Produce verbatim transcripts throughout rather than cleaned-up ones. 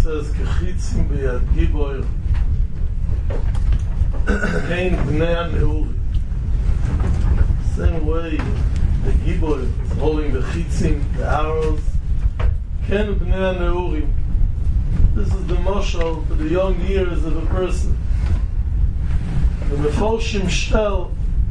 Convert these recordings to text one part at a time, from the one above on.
says, Kechitzim b'yad giboy, Kein b'nei neuri. Same way, the giboy is holding the chitzim, the arrows, Kein b'nei neuri. This is the mashal for the young years of a person. The Mefoshim shtel,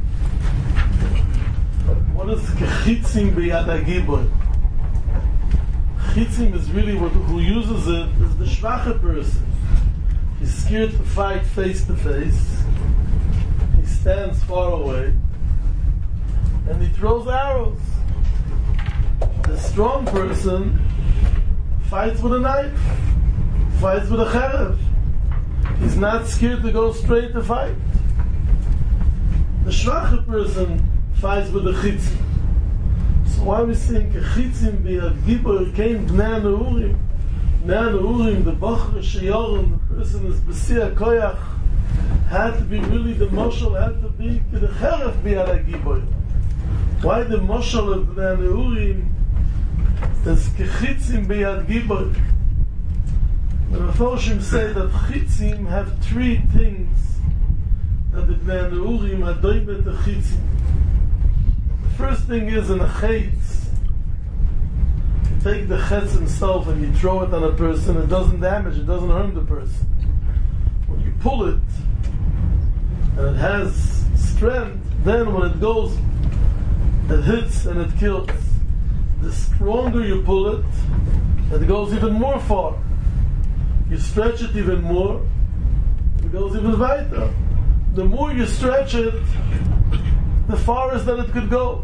what is Kechitzim b'yad giboy? Chitzim is really what, who uses it is the schwache person. He's scared to fight face to face. He stands far away and he throws arrows. The strong person fights with a knife, fights with a cherev. He's not scared to go straight to fight. The schwache person fights with the chitzim. So why we saying Kechitzim b'yad giboy kein b'nei neurim? B'nei neurim, the bachar sheyorim, the person is b'siyah koyach, had to be really the mashal, had to be the cheref b'yad giboy. Why the mashal of b'nei neurim is Kechitzim b'yad giboy? The Mefoshim say that chitzim have three things that the b'nei neurim are doing with the chitzim. First thing is in a chetz, you take the chetz himself and you throw it on a person, it doesn't damage, it doesn't harm the person. When you pull it and it has strength, then when it goes, it hits and it kills. The stronger you pull it, it goes even more far. You stretch it even more, it goes even weiter. The more you stretch it, the farthest that it could go.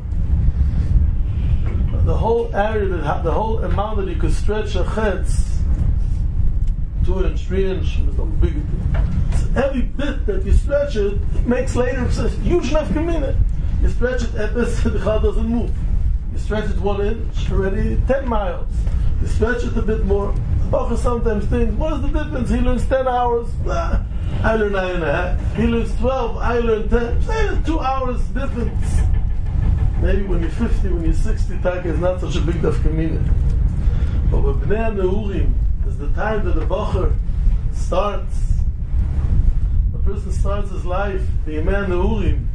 The whole area, that the whole amount that you could stretch a chetz, two inch, three inch, is no big. So every bit that you stretch it, it makes later a huge enough community. You stretch it at this, the chal doesn't move. You stretch it one inch, already ten miles. You stretch it a bit more. The Bacher sometimes thinks, what is the difference? He learns ten hours. Nah, I learn nine and a half. He learns twelve. I learn ten. Say two hours difference. Maybe when you're fifty, when you're sixty, Taka is not such a big daf community. But with Bnei Neurim is the time that the Bacher starts. The person starts his life, the Bnei Neurim.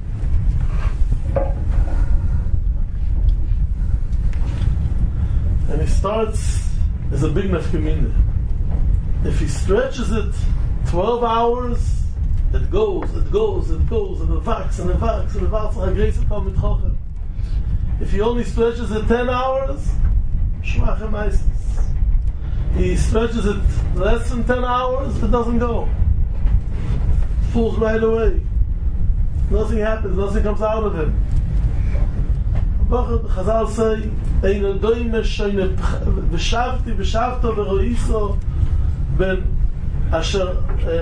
And he starts as a big enough community. If he stretches it twelve hours, it goes, it goes, it goes, and it vax, and it vax, and it vax, and it vax. If he only stretches it ten hours, shmache meistens. He stretches it less than ten hours, it doesn't go. It falls right away. Nothing happens, nothing comes out of him. Chazal say, Ein doime shoyne v'shavti v'shavto v'roiso ben asher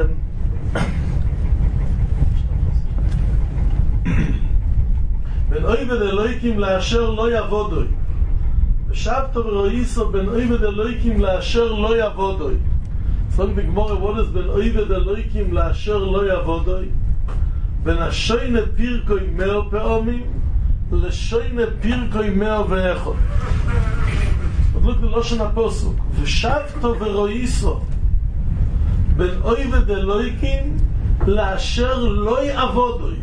ben oived Eloikim la'asher lo yavodoi v'shavto v'roiso ben oived Eloikim la'asher lo yavodoi. So the Gemara, what is ben oived Eloikim la'asher lo yavodoi? Ben ashoyne pirkoi meo pe'omim L'shoyne pirkoi mea ve'echot. But look the Lashon HaPosuk. V'shavto v'roiso ben oived Eloikim la'asher loi avodoi.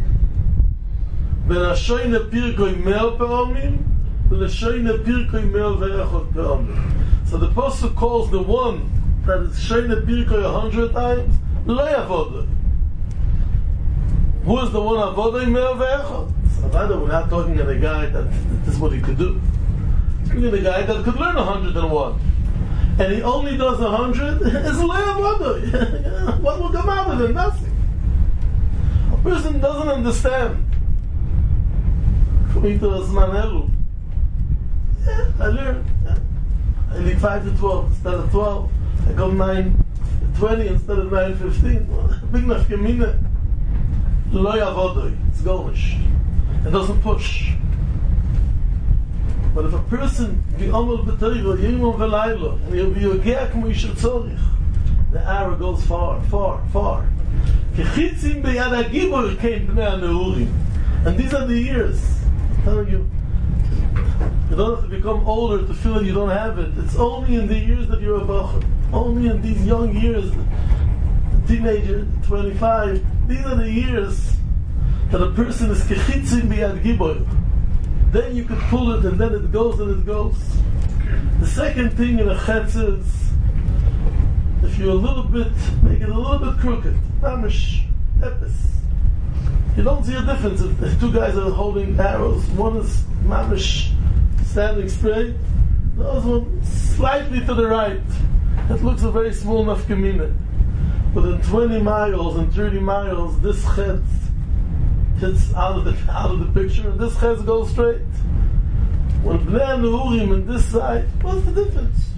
Ben ashoyne pirkoi mea pe'omim L'shoyne pirkoi mea ve'echot pe'omim. So the Posuk calls the one that is shoyne pirkoi a hundred times loi avodoi. Who is the one avodoi mea ve'echot? Rather, we're not talking about a guy that this is what he could do. We're talking about a guy that could learn a hundred and one, and he only does a hundred. It's a learn what will come out of it? Nothing. A person doesn't understand. Coming to Asmanelu, yeah, I learned. Yeah. I leave five to twelve instead of twelve. I go nine to twenty instead of nine fifteen. Big enough gemina. Lo yavodoi. It's gomish. It doesn't push. But if a person be amol b'torah yimon v'laylo and he'll be yogea k'mo yishel tzorich, the arrow goes far, far, far. Kechitzim b'yad hagibor came b'nei neurim, and these are the years. I'm telling you, the don't have to become older to feel that you don't have it. It's only in the years that you're a bacher. Only in these young years, teenager, twenty-five, these are the years that a person is kechitzin biyad gibor. Then you could pull it and then it goes and it goes. The second thing in a chetz is, if you're a little bit, make it a little bit crooked, mamish, epis. You don't see a difference if, if two guys are holding arrows. One is mamish standing straight, the other one slightly to the right. It looks a very small nafkamina. But in twenty miles and thirty miles, this chetz hits out of the out of the picture, and this chetz goes straight. When Bnei Nehurim on this side, what's the difference?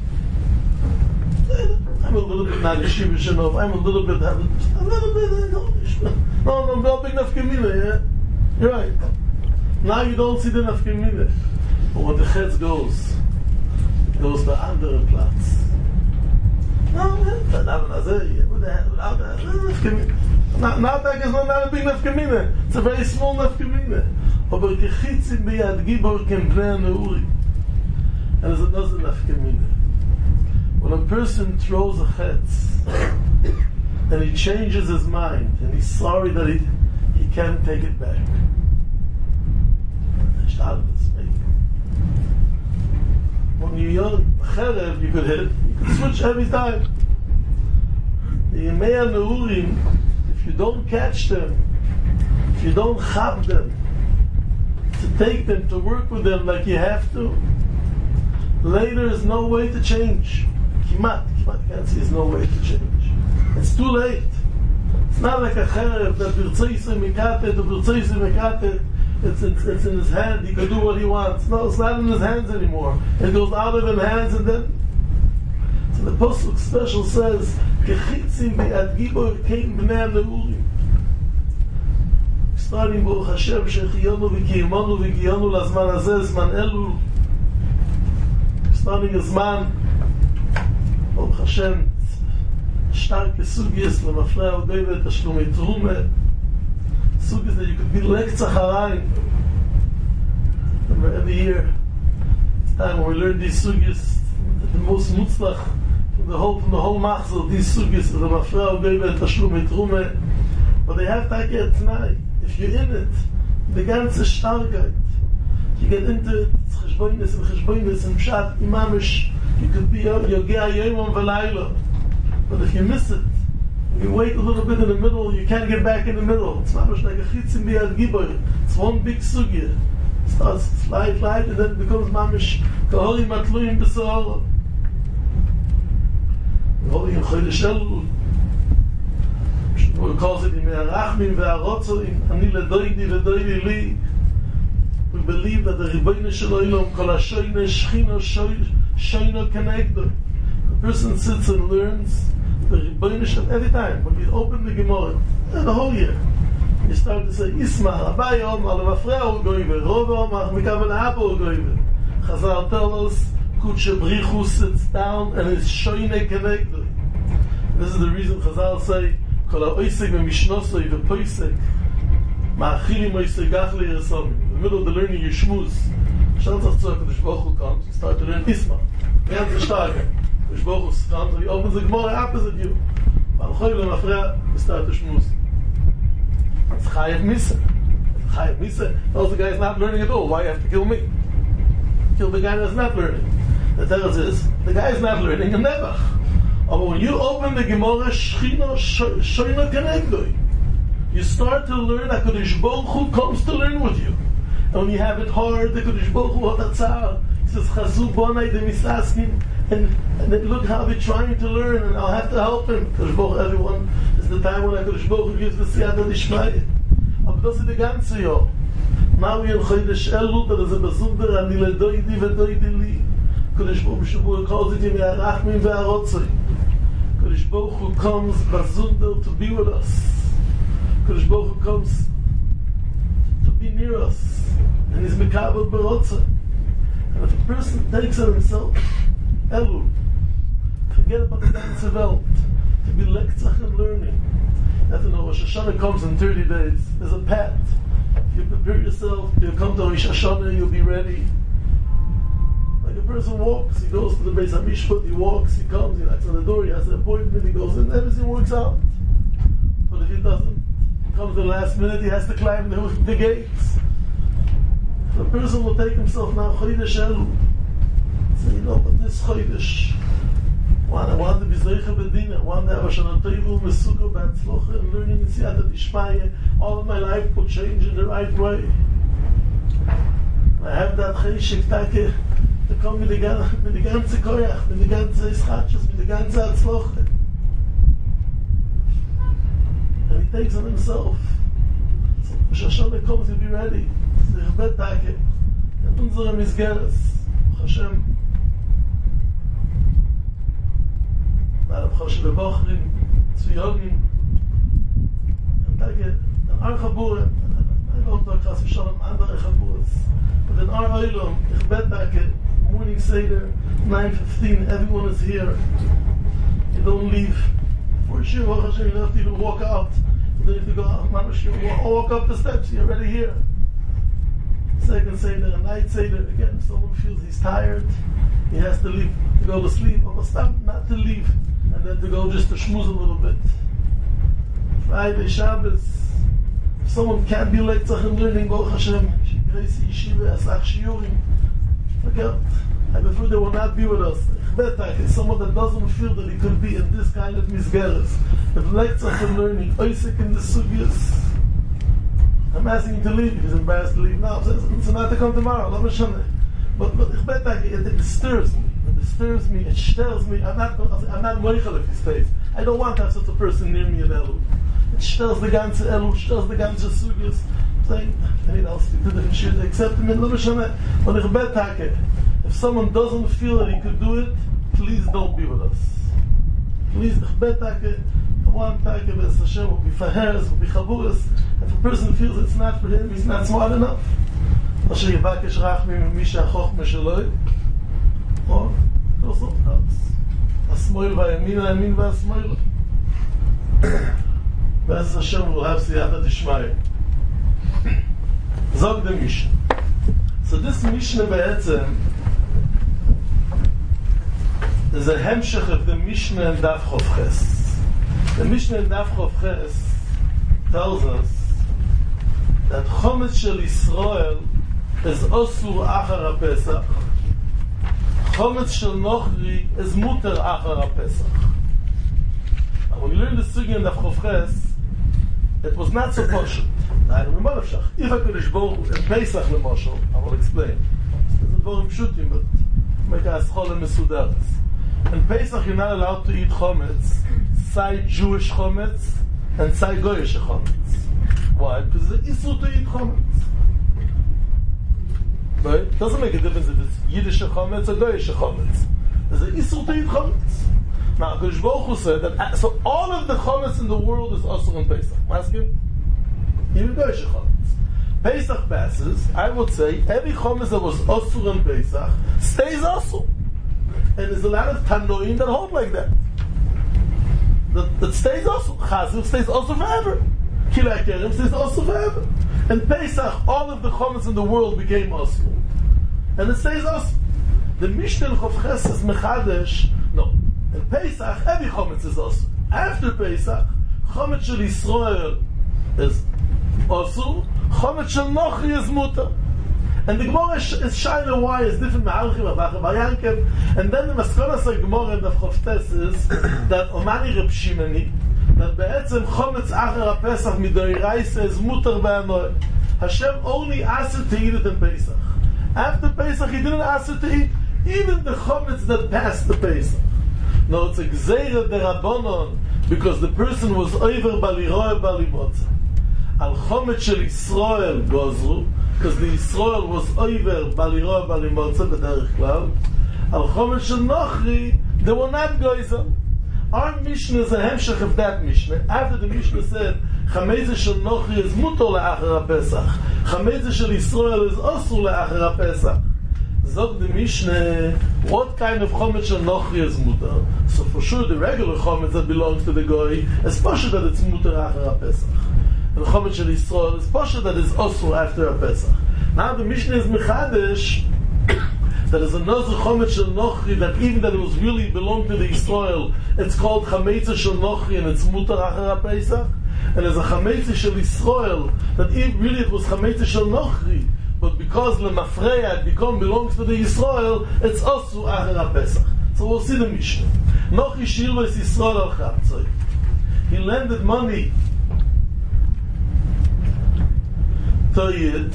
I'm a little bit not yeshiva shenov. I'm a little bit, a little bit. No, no, no big nafkamina. Yeah, you're right. Now you don't see the nafkamina, but when the chetz goes, it goes to andere Platz. No, not now that is not a big nafkamina. It's a very small nafkamina. Aber kechitzin biyad gibor ken bnei neuri. And there's another nafkamina. When a person throws a chetz and he changes his mind and he's sorry that he he can't take it back. When you're young, cherev, you could hit it. You could switch every time. The Yemei Neurim, if you don't catch them, if you don't have them, to take them, to work with them like you have to, later is no way to change. Kimat, kimat, can't see, there's no way to change. It's too late. It's not like a cherev that birtzeise mekatet, or birtzeise mekatet, It's, it's, it's in his hand, he can do what he wants. No, it's not in his hands anymore. It goes out of his hands and then... So the Pasuk special says, Kechitzim biyad gibor ken bnei neurim. Starting Baruch Hashem, shechiyonu v'kiyimonu v'kiyonu lazman hazeh, zman elul. Starting a zman, Baruch Hashem, starke sugyes, lemafrei al-goyvet, tashlumei trumeh, sugyes that you could be lektzach harayim. Remember, every year, it's time when we learn these sugyes, the most mutzlach from the whole from the whole machzor, these sugyes, the mafrei al-goyvet, tashlumei trumeh. But they have to get tonight. If you're in it, the ganze Starkheit, you get into it, it's cheshboinus and cheshboinus and pshat, imamish, you could be yogea yomam v'layla. But if you miss it, you wait a little bit in the middle, you can't get back in the middle. It's mamish like a chitzim biyad gibor. It's one big sugya. It starts slide, slide, and then it becomes mamish kahori matluim b'sahara. Kahori in chodesh Elul. We call it Ime'arachmin ve'arotzoim, Ani ledoidi ve'doidi li. We believe that the Rebbeinu Shel Olam, Kol HaShoyne Shechino Shoyno Kenegdo. The person sits and learns the Rebbeinu Shel, every time, when you open the Gemara, the whole year, you start to say, Isma, Abai Omar, Lemafrei Ogoive, Rove Omar, Mikavel Haba Ogoive. Chazal tells us, Kutshe Brichu sits down and is Shoyne Kenegdo. This is the reason Chazal say, Kol ha'oisek v'mishnosoi v'poisek ma'achilim oisek gachli yesom. In the middle of the learning your shmuz, Shalzach Tzor Kadosh Baruch Hu comes, you start to learn Isma. Ganz stark. Kadosh Baruch Hu comes, and he opens the Gemara opposite you. Malchoy v'mafreya, you start to shmuz. It's Chayev Misa. Chayev Misa. Those the guy is not learning at all. Why you have to kill me? Kill the guy that's not learning. The tells is, the guy is not learning a Nebach. But when you open the Gemara, Shechino Shoyno Kenegdoi, you start to learn that Kadosh Baruch Hu comes to learn with you. And when you have it hard, the Kadosh Baruch Hu Hotatzar, he says, Chazu Bonai de Misaskin, and and then look how they're trying to learn, and I'll have to help him. Kadosh Baruch Hu, everyone, it's the time when Kadosh Baruch Hu gives the Siyata Dishmaya. Aber das ist the ganze Jahr. Now we in Chodesh Elul, that is a Besunder, Ani ledoidi vedoidi li. Kadosh Baruch Hu calls it Ime'arachmin ve'arotzoim. Kadosh Baruch Hu comes Bazunder to be with us. Kadosh Baruch Hu comes to be near us. And he's Mekabel Berotza. And if a person takes it himself, Elul, forget about the ganze Welt, to be lektzach and learning. That you know, Rosh Hashanah comes in thirty days. There's a path. If you prepare yourself, you'll come to Rosh Hashanah, you'll be ready. Like a person walks, he goes to the Beis HaMishpat, he walks, he comes, he knocks on the door, he has an appointment, he goes in, everything works out. But if he doesn't, he comes the last minute, he has to climb the, the gates. The person will take himself now, Chodesh Elu. Say, you know, but this Chodesh, one, I want to be Zeicha B'Dina, one day I was on a table, Mesuka B'Atzlocha, and learning in Siyata Dishmaya, all of my life will change in the right way. I have that Cheshik Take, to come with the ganze Koyach, with the ganze Ischatschus, with the ganze Atzlocha. And he takes on himself. So, Rosh Hashanah comes, he'll be ready. Ich bet Take, in unserem Misgeres, Hashem, Arab Choshe Bebochrim, Tzviyogim, and Take, an Ar Chaburim, I don't talk Chas V'Shalom, andere Chaburim, but in Ar Oilom, Ich bet Take, morning Seder, nine fifteen, everyone is here. You don't leave. For sure, Hashem, you don't have to even walk out. You don't have to go out, Mamash, you walk up the steps, you're already here. Second Seder, a night Seder, again, if someone feels he's tired, he has to leave, to go to sleep, or stop, not to leave, and then to go just to schmooze a little bit. Friday, Shabbos, if someone can't be late, Tzachim learning, Baruch Hashem, Grace Yeshiva, Asach Shiurim, forget, I prefer they will not be with us. It's someone that doesn't feel that he could be in this kind of misgeres. If late Tzachim learning, Oisik in the Sugyas, I'm asking him to leave if he's embarrassed to leave now. So it's not to come tomorrow. But but it disturbs me. It disturbs me. It stirs me. I'm not I'm not moichel if he stays. I don't want to have such a person near me in Elu. It stirs the ganze Elu. Stirs the ganze Sugyas. Saying anything else to different shit except him in Lemashane. But ich bet Take, if someone doesn't feel that he could do it, please don't be with us. Please ich bet Take. One Take B'ez Hashem will be faheres, will be chaburas. If a person feels it's not for him, he's not smart enough. Asher yivakesh rachmim misha chochma sheloi. Or, goes something else. Asmoil v'yamin, v'yamin v'asmoil. B'ez Hashem will have siyata dishmaya. Zog the Mishnah. So this Mishnah be'etzem is a hemshech of the Mishnah in Daf Chof Ches. The Mishnah in Daf Chof Ches tells us that Chometz Shel Yisrael is Osur Achar HaPesach. Chometz Shel Nochri is Muter Achar HaPesach. And when you learn the Sugi in Daf Chof Ches, it was not so poshut. I remember Shach. If I could Baruch in Pesach Lemoshel, I will explain. It's a very pshutim, but make a aschol and mesudaris. In Pesach you're not allowed to eat chometz, say Jewish chometz, and say Goyish chometz. Why? Because it's isur to eat chometz. Right? It doesn't make a difference if it's Yiddish chometz or Goyish chometz. There's an isur to eat chometz. Now, Kodesh Baruch Hu said that so all of the chometz in the world is asur in Pesach. Ask him. Even Goyish chometz. Pesach passes, I would say every chometz that was asur in Pesach stays asur. And there's a lot of Tanoim that hold like that. That, that stays asur. Chazir stays asur forever. Kilei Kerem stays asur forever. In Pesach, all of the chometz in the world became asur. And it stays asur. The Mishnah in Chof Ches is Mechadesh. No. In Pesach, every chometz is asur. After Pesach, chometz shel Yisrael is asur. Chometz shel Nochri is muter. And the Gemara is, is shayla why is different ma'alchim abacha bayankev. And then the maskonas of Gemara in the Chof Tes is that Omani Reb Shimoni that be'etzem chometz achar HaPesach midoiraisa is muter ba'anoy. Hashem only asked it to eat it in Pesach. After Pesach, He didn't ask it to eat even the chometz that passed the Pesach. No, it's a gzeira derabonon because the person was over baliroy balimotza. Al chometz shel Yisrael gozru because the Yisrael was over baliroy balimotza b'derech klal. Al chometz shel Nochri they were not goyzer. Our Mishnah is a hemshech of that Mishnah. After the Mishnah said Chamezah shel Nochri is muter le'achar HaPesach, Chamezah shel Yisrael is osur le'achar HaPesach. Zog the Mishnah, what kind of chometz shel Nochri is muter? So for sure the regular chometz that belongs to the goy is pasha that it's muter achar HaPesach. And chometz shel Yisrael is pasha that is osur after HaPesach. Now the Mishnah is mechadesh. That is another chometz shel nochri that even that it was really belonged to the Yisrael, it's called chametza shel nochri and it's mutar acher Pesach. And there's a chametza shel Yisrael that even really it was chametza shel nochri, but because lemafreya it become belongs to the Yisrael, it's also acher Pesach. So we'll see the Mishnah. Nochri shilva is Yisrael al chatzoy. He lended money to Yid.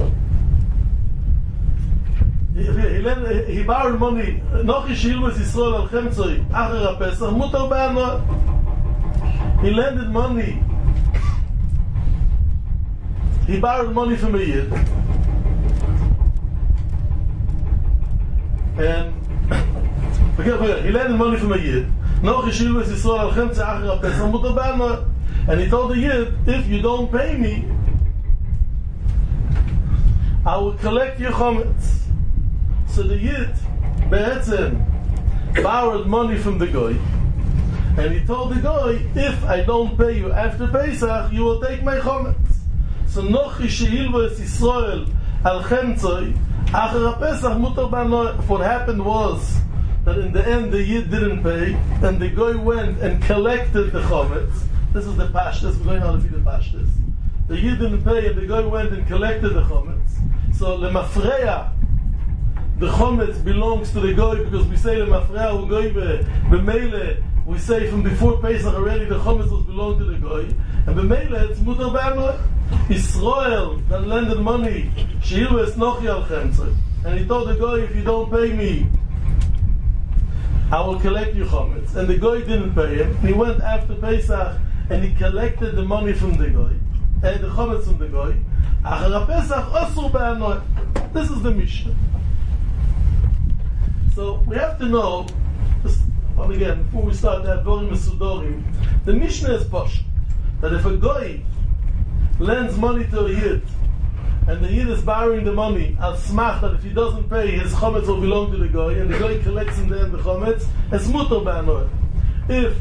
He, he, lend, he borrowed money. Nochi shilva is Yisrael al chatzoy. Acher Pesach mutar ba'ano. He lended money. He borrowed money from a Yid. And forget, forget, he lended money from a Yid. Nochi shilva is Yisrael al chatzoy. Acher Pesach mutar ba'ano. And he told the Yid, if you don't pay me, I will collect your chometz. So the Yid, Be'etzem, borrowed money from the Goy, and he told the Goy, if I don't pay you after Pesach, you will take my chometz. So Nochi she'ilva es Yisrael al chemtzoi, acher Pesach mutar ba'ano. What happened was that in the end the Yid didn't pay, and the Goy went and collected the chometz. This is the pashtus. We're going on to see the pashtus. The Yid didn't pay, and the Goy went and collected the chometz. So lemafreya, the chometz belongs to the Goy, because we say lemafreya hu Goy b'meile. We say from before Pesach already the chometz was belong to the Goy, and b'meile it's mutar ba'ano. Israel that lended money, she'ilva es nochi al chemtzoi, and he told the Goy, if you don't pay me, I will collect your chometz. And the Goy didn't pay him. He went after Pesach and he collected the money from the Goy, and the chometz from the Goy. Acher Pesach asur ba'ano. This is the Mishnah. So we have to know, just, well, again, before we start that Dorim Mesudorim, the Mishnah is posh, that if a Goy lends money to a Yid, and the Yid is borrowing the money, al smach that if he doesn't pay, his chometz will belong to the Goy, and the Goy collects in the end the chometz, it's mutar ba'ano. If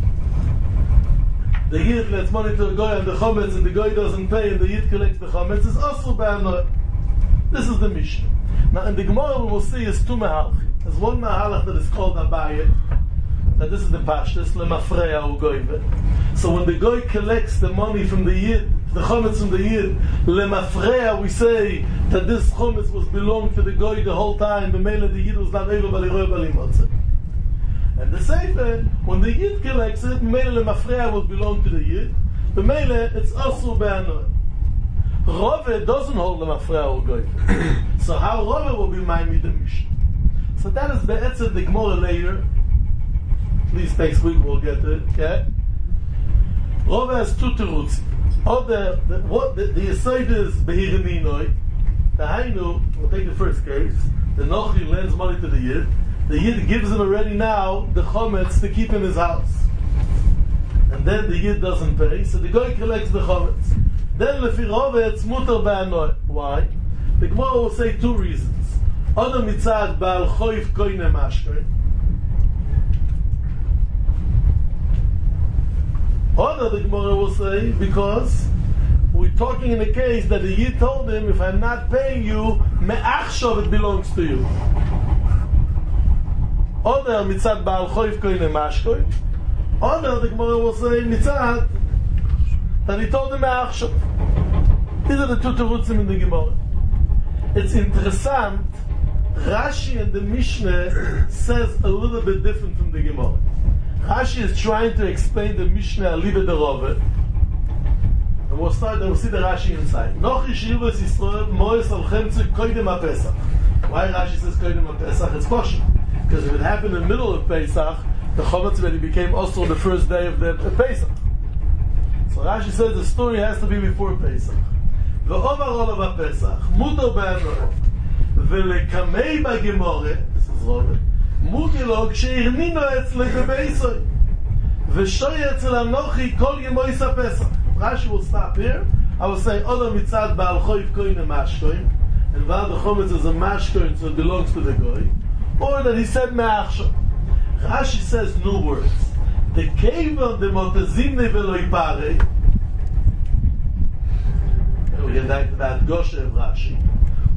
the Yid lends money to a Goy and the chometz, and the Goy doesn't pay, and the Yid collects the chometz, it's asur ba'ano. This is the Mishnah. Now in the Gemara we will see is two mahalach. There's one mahalach that is called Abaye, and this is the pashtus, lemafreya hu Goy. So when the Goy collects the money from the Yid, the chometz from the Yid, lemafreya, we say that this chometz was belonged to the Goy the whole time, the mele the Yid was not able to b'liroy b'limotze. And the Sefer, when the Yid collects it, mele lemafreya will belong to the Yid, the mele it's asur ba'ano. Rove doesn't hold lemafreya hu Goy. So how Rove will be ma'amid the Mishnah? So that is the Be'etzem the Gemara later. Please next week we'll get to it. Okay? Rove has two terutzim. Or the, the what the, the Yesod is Behirinoi. The Hainu, we'll take the first case. The Nochi lends money to the Yid. The Yid gives him already now the chometz to keep in his house. And then the Yid doesn't pay, so the Goy collects the chometz. Then lefi Rove it's mutar ba'ano. Why? The Gemara will say two reasons. Adam mitzad ba'al choif koine mashkoin. Other the Gemara will say, because we're talking in a case that the Yid told him, if I'm not paying you, me'achshov it belongs to you. Other mitzad ba'al choif koine mashkoin. Other the Gemara will say, mitzad, that he told him me'achshov. These are the two terutzim in the Gemara. It's interessant, Rashi and the Mishnah says a little bit different from the Gemara. Rashi is trying to explain the Mishnah a little bit Rove. And we'll start, we'll see the Rashi inside. Nochi she'ilva es Yisrael moes al chemtzoi koidem ha-Pesach. Why Rashi says koidem ha-Pesach? It's kosher. Because if it happened in the middle of Pesach, the chometz already became also the first day of the Pesach. So Rashi says the story has to be before Pesach. Ve'ovar olav ha-Pesach, mutar ba'ano, ve'lekamei ba'gemore, this is Rove, mutar lo kshe'irnino etzle bebeisoi, ve'shoy etzel anochi kol yemois ha-Pesach. Rashi will stop here. I will say, Oda mitzad ba'al choif koine mashkoin, and Val the chometz is a mashkoin, so it belongs to the Goy, or that he said me'achshav. Rashi says new words. The kevon de motazimne ve'lo ipare, we get back to that Goshe of Rashi.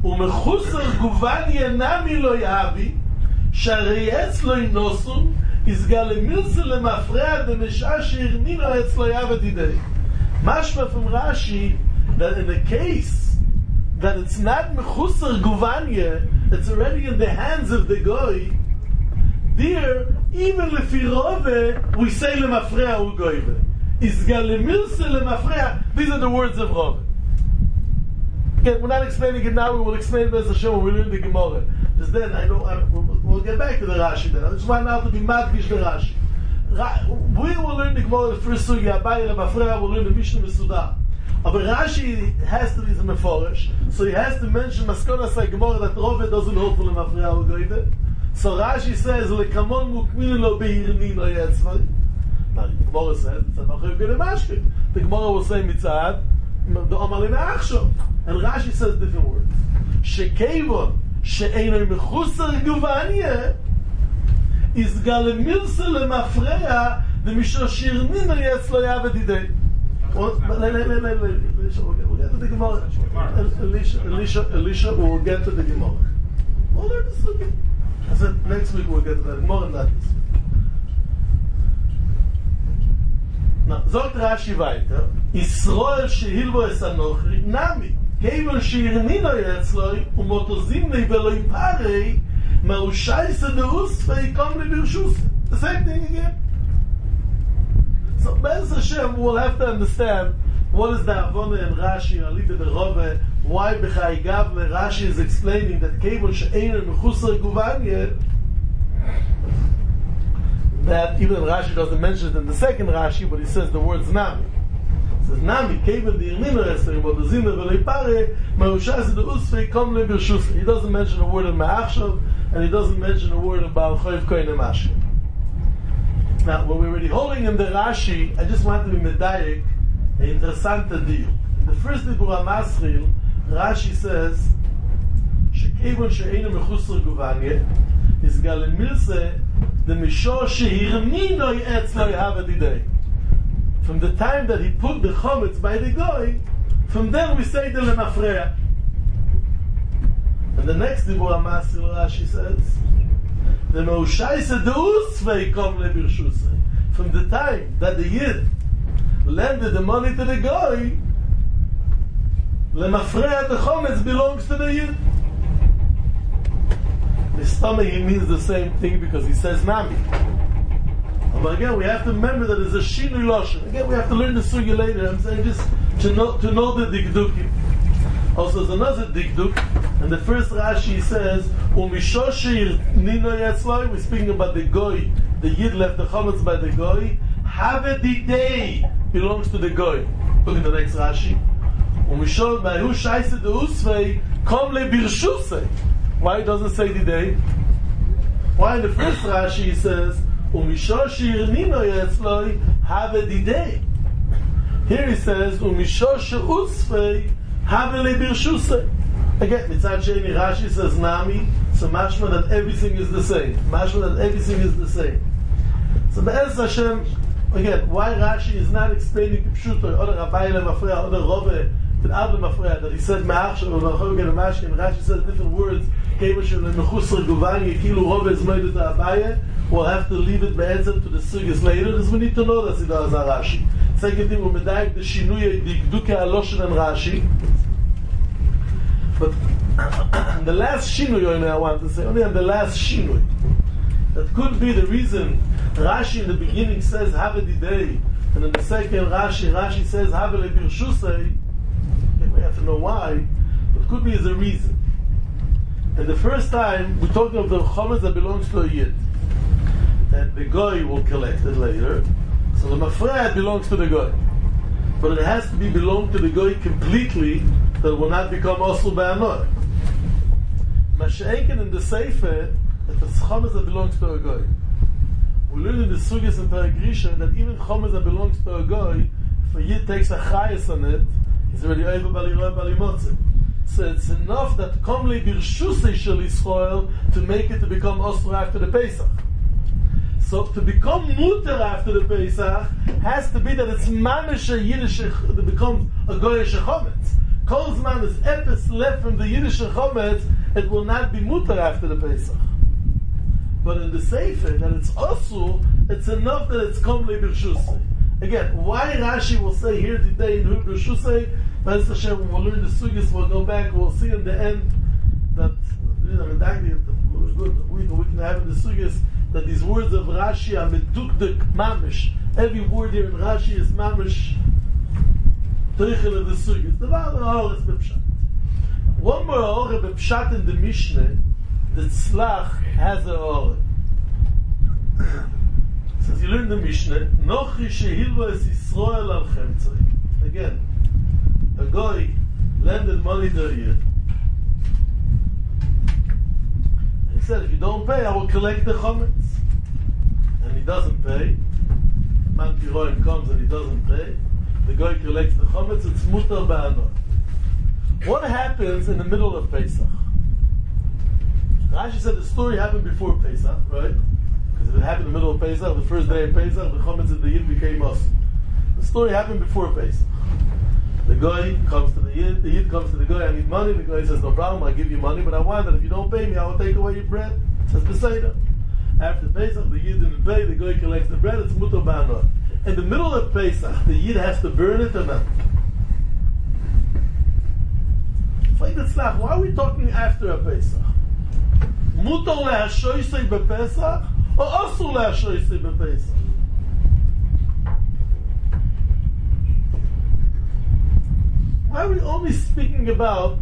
ומחוסר גובניה נמי לא יהבי, שהרי אצלו ינוסון, יסגל למילסה למפרע דמשעה שהרנינו אצלו יהבה דידי. Mashma from Rashi that in the case that it's not mechusar guvanya, it's already in the hands of the goy. There, even lefirove, we say lemafrea u goyve. Isgal lemilse lemafrea. These are the words of Rove. Again, we're not explaining it now. We will explain it as a show when we learn the Gemara. Just then, I know I, we'll, we'll get back to the Rashi. Then I just want now to be madgish the Rashi. We will learn the Gemara the first sugi, Abaye Lemafrea, we'll learn the Mishnah Mesudah. But Rashi has to be the Meforish, so he has to mention Maskona Say Gemara that Rove doesn't hold for Lemafrea or Goyve. So Rashi says, Lekamon Mukminu Lo Beirni Lo Yetzvay. Now the Gemara says, it's not a good mashke. The Gemara will say Mitzad, the Omar Lemeachshov. And Rashi says different words. Shekevon, She'enoi Mechusar Guvanya, is galemilse lemafrea the mishoshirnin yetzlo yavedidei. We'll get to the Gemara. Elisha, Elisha, Elisha will get to the Gemara. We'll learn this again. I said next week we'll get to the Gemara and that. Now, sagt Rashi weiter. Yisroel shehilbo es anochri nami. Kevon shehirnino yetzloi umotozimnei veloi parei. The same thing again. So Be'ez Hashem will have to understand what is the Avona and Rashi and Alida de Rove, why B'chai Gavne Rashi is explaining that Kevon She'ein Mechusar Guvanya, that even Rashi doesn't mention it in the second Rashi, but he says the words Nami. He says Nami, Kevon Di'irnino Esrim, but the Zimna V'lei Pare, Ma'ushai the Usfei Kom Le Birshus. He doesn't mention a word in Ma'achshav, and he doesn't mention a word about Choyv Kohen Mashke. Now, when we're already holding in the Rashi, I just want to be medayik, an interessante deal. In the first Dibur HaMaschil, Rashi says, Shekevon she'einu mechusar guvanya, is galin milse, the mishor shehirninoi etzlo yavedidei. From the time that he put the chometz by the goy, from then we say the lemafreya. And the next Dibur HaMaschil, Rashi says, the Moshaisa Deusvei Kom Le Birshusei. From the time that the Yid lended the money to the Goy, Lemafreya the Chometz belongs to the Yid. The stomach, he means the same thing because he says Nami. But again, we have to remember that there's a Shinui Loshen. Again, we have to learn the Sugi later. I'm saying just to know, to know the Dikdukim. Also, there's another dikduk, and the first Rashi says, "Umishoshir nino yetzloi." We're speaking about the goy. The yid left the chametz by the goy. Havedidei belongs to the goy. Look at the next Rashi. Umishol ma'hu shaisa deusvei kom le birshusei. Why it doesn't say didei? Why in the first Rashi he says, "Umishoshir nino yetzloi havedidei." Here he says, "Umishoshe usvei." Havele birshuse. Again, Mitzad Sheni Rashi says Nami, so mashma that everything is the same. Mashma that everything is the same. So Be'ez Hashem, again, why Rashi is not explaining Pshuto, or Abaye Lemafrea, or Rove, the other Mafrea, that he said Ma'achshav, or Ma'achshav, Ma'achshav, and Rashi says different words, Kevashem, Mechusar, Guvanya, Kilu, Rove, is made to Abaye, we'll have to leave it Be'ezem to the Sugis later, because we need to know that Siddha is Rashi. Second thing, we'll medayik the Shinui, the Gduke Aloshen and Rashi. But the last Shinui, I want to say, only on the last Shinui, that could be the reason Rashi in the beginning says Havedidei, and in the second Rashi, Rashi says Havele Birshusei. We have to know why, but it could be as a reason. And the first time, we're talking of the chometz that belongs to a Yid, and the Goy will collect it later. So the Mafreya belongs to the Goy. But it has to be belong to the Goy completely, that it will not become Osur Be'anor. Masha'enken in the Sefer, that the Chometz that belongs to a Goy. We learn in the Sugis and Paragrisha that even Chometz that belongs to a Goy, if a Yid takes a Chayes on it, he's already over Baliroi Balimotze. So it's enough that Komli Birshusei Shel Yisrael to make it to become Osur after the Pesach. So to become muter after the Pesach has to be that it's mamish a Yiddish that becomes a goyish chometz. Kol Zman is epis left from the Yiddish chometz, it will not be mutar after the Pesach. But in the Sefer, that it's asul, it's enough that it's komle b'rshusei. Again, why Rashi will say here today in b'rshusei, Bez Hashem, when we'll learn the sugis, we'll go back, we'll see in the end that, you know, we, we can have in the sugis that these words of Rashi are medukdek mamish. Every word here in Rashi is mamish teichel of the sugis. The Baal Ha'or is b'pshat. One more Ha'or b'pshat in the Mishnah, the Tzlach has a Ha'or. Says you learn the Mishnah, Nochi shehilva es Yisroel al chemtzei. Again, a guy lended money to a Yid. He said, if you don't pay, I will collect the chometz. And he doesn't pay. Man Piroim comes and he doesn't pay. The guy collects the chometz, it's mutar ba'anot. What happens in the middle of Pesach? Rashi said the story happened before Pesach, right? Because if it happened in the middle of Pesach, the first day of Pesach, the chometz of the Yid became awesome. The story happened before Pesach. The guy comes to the Yid, the Yid comes to the guy, I need money. The guy says, no problem, I'll give you money, but I want that if you don't pay me, I will take away your bread. Says Beseda. After Pesach, the Yid didn't pay, the guy collects the bread, it's mutar ba'anot. In the middle of Pesach, the Yid has to burn it or not? It's like the Tzlach, why are we talking after a Pesach? Mutar le'ashoisei b'Pesach or asur le'ashoisei b'Pesach? Why are we only speaking about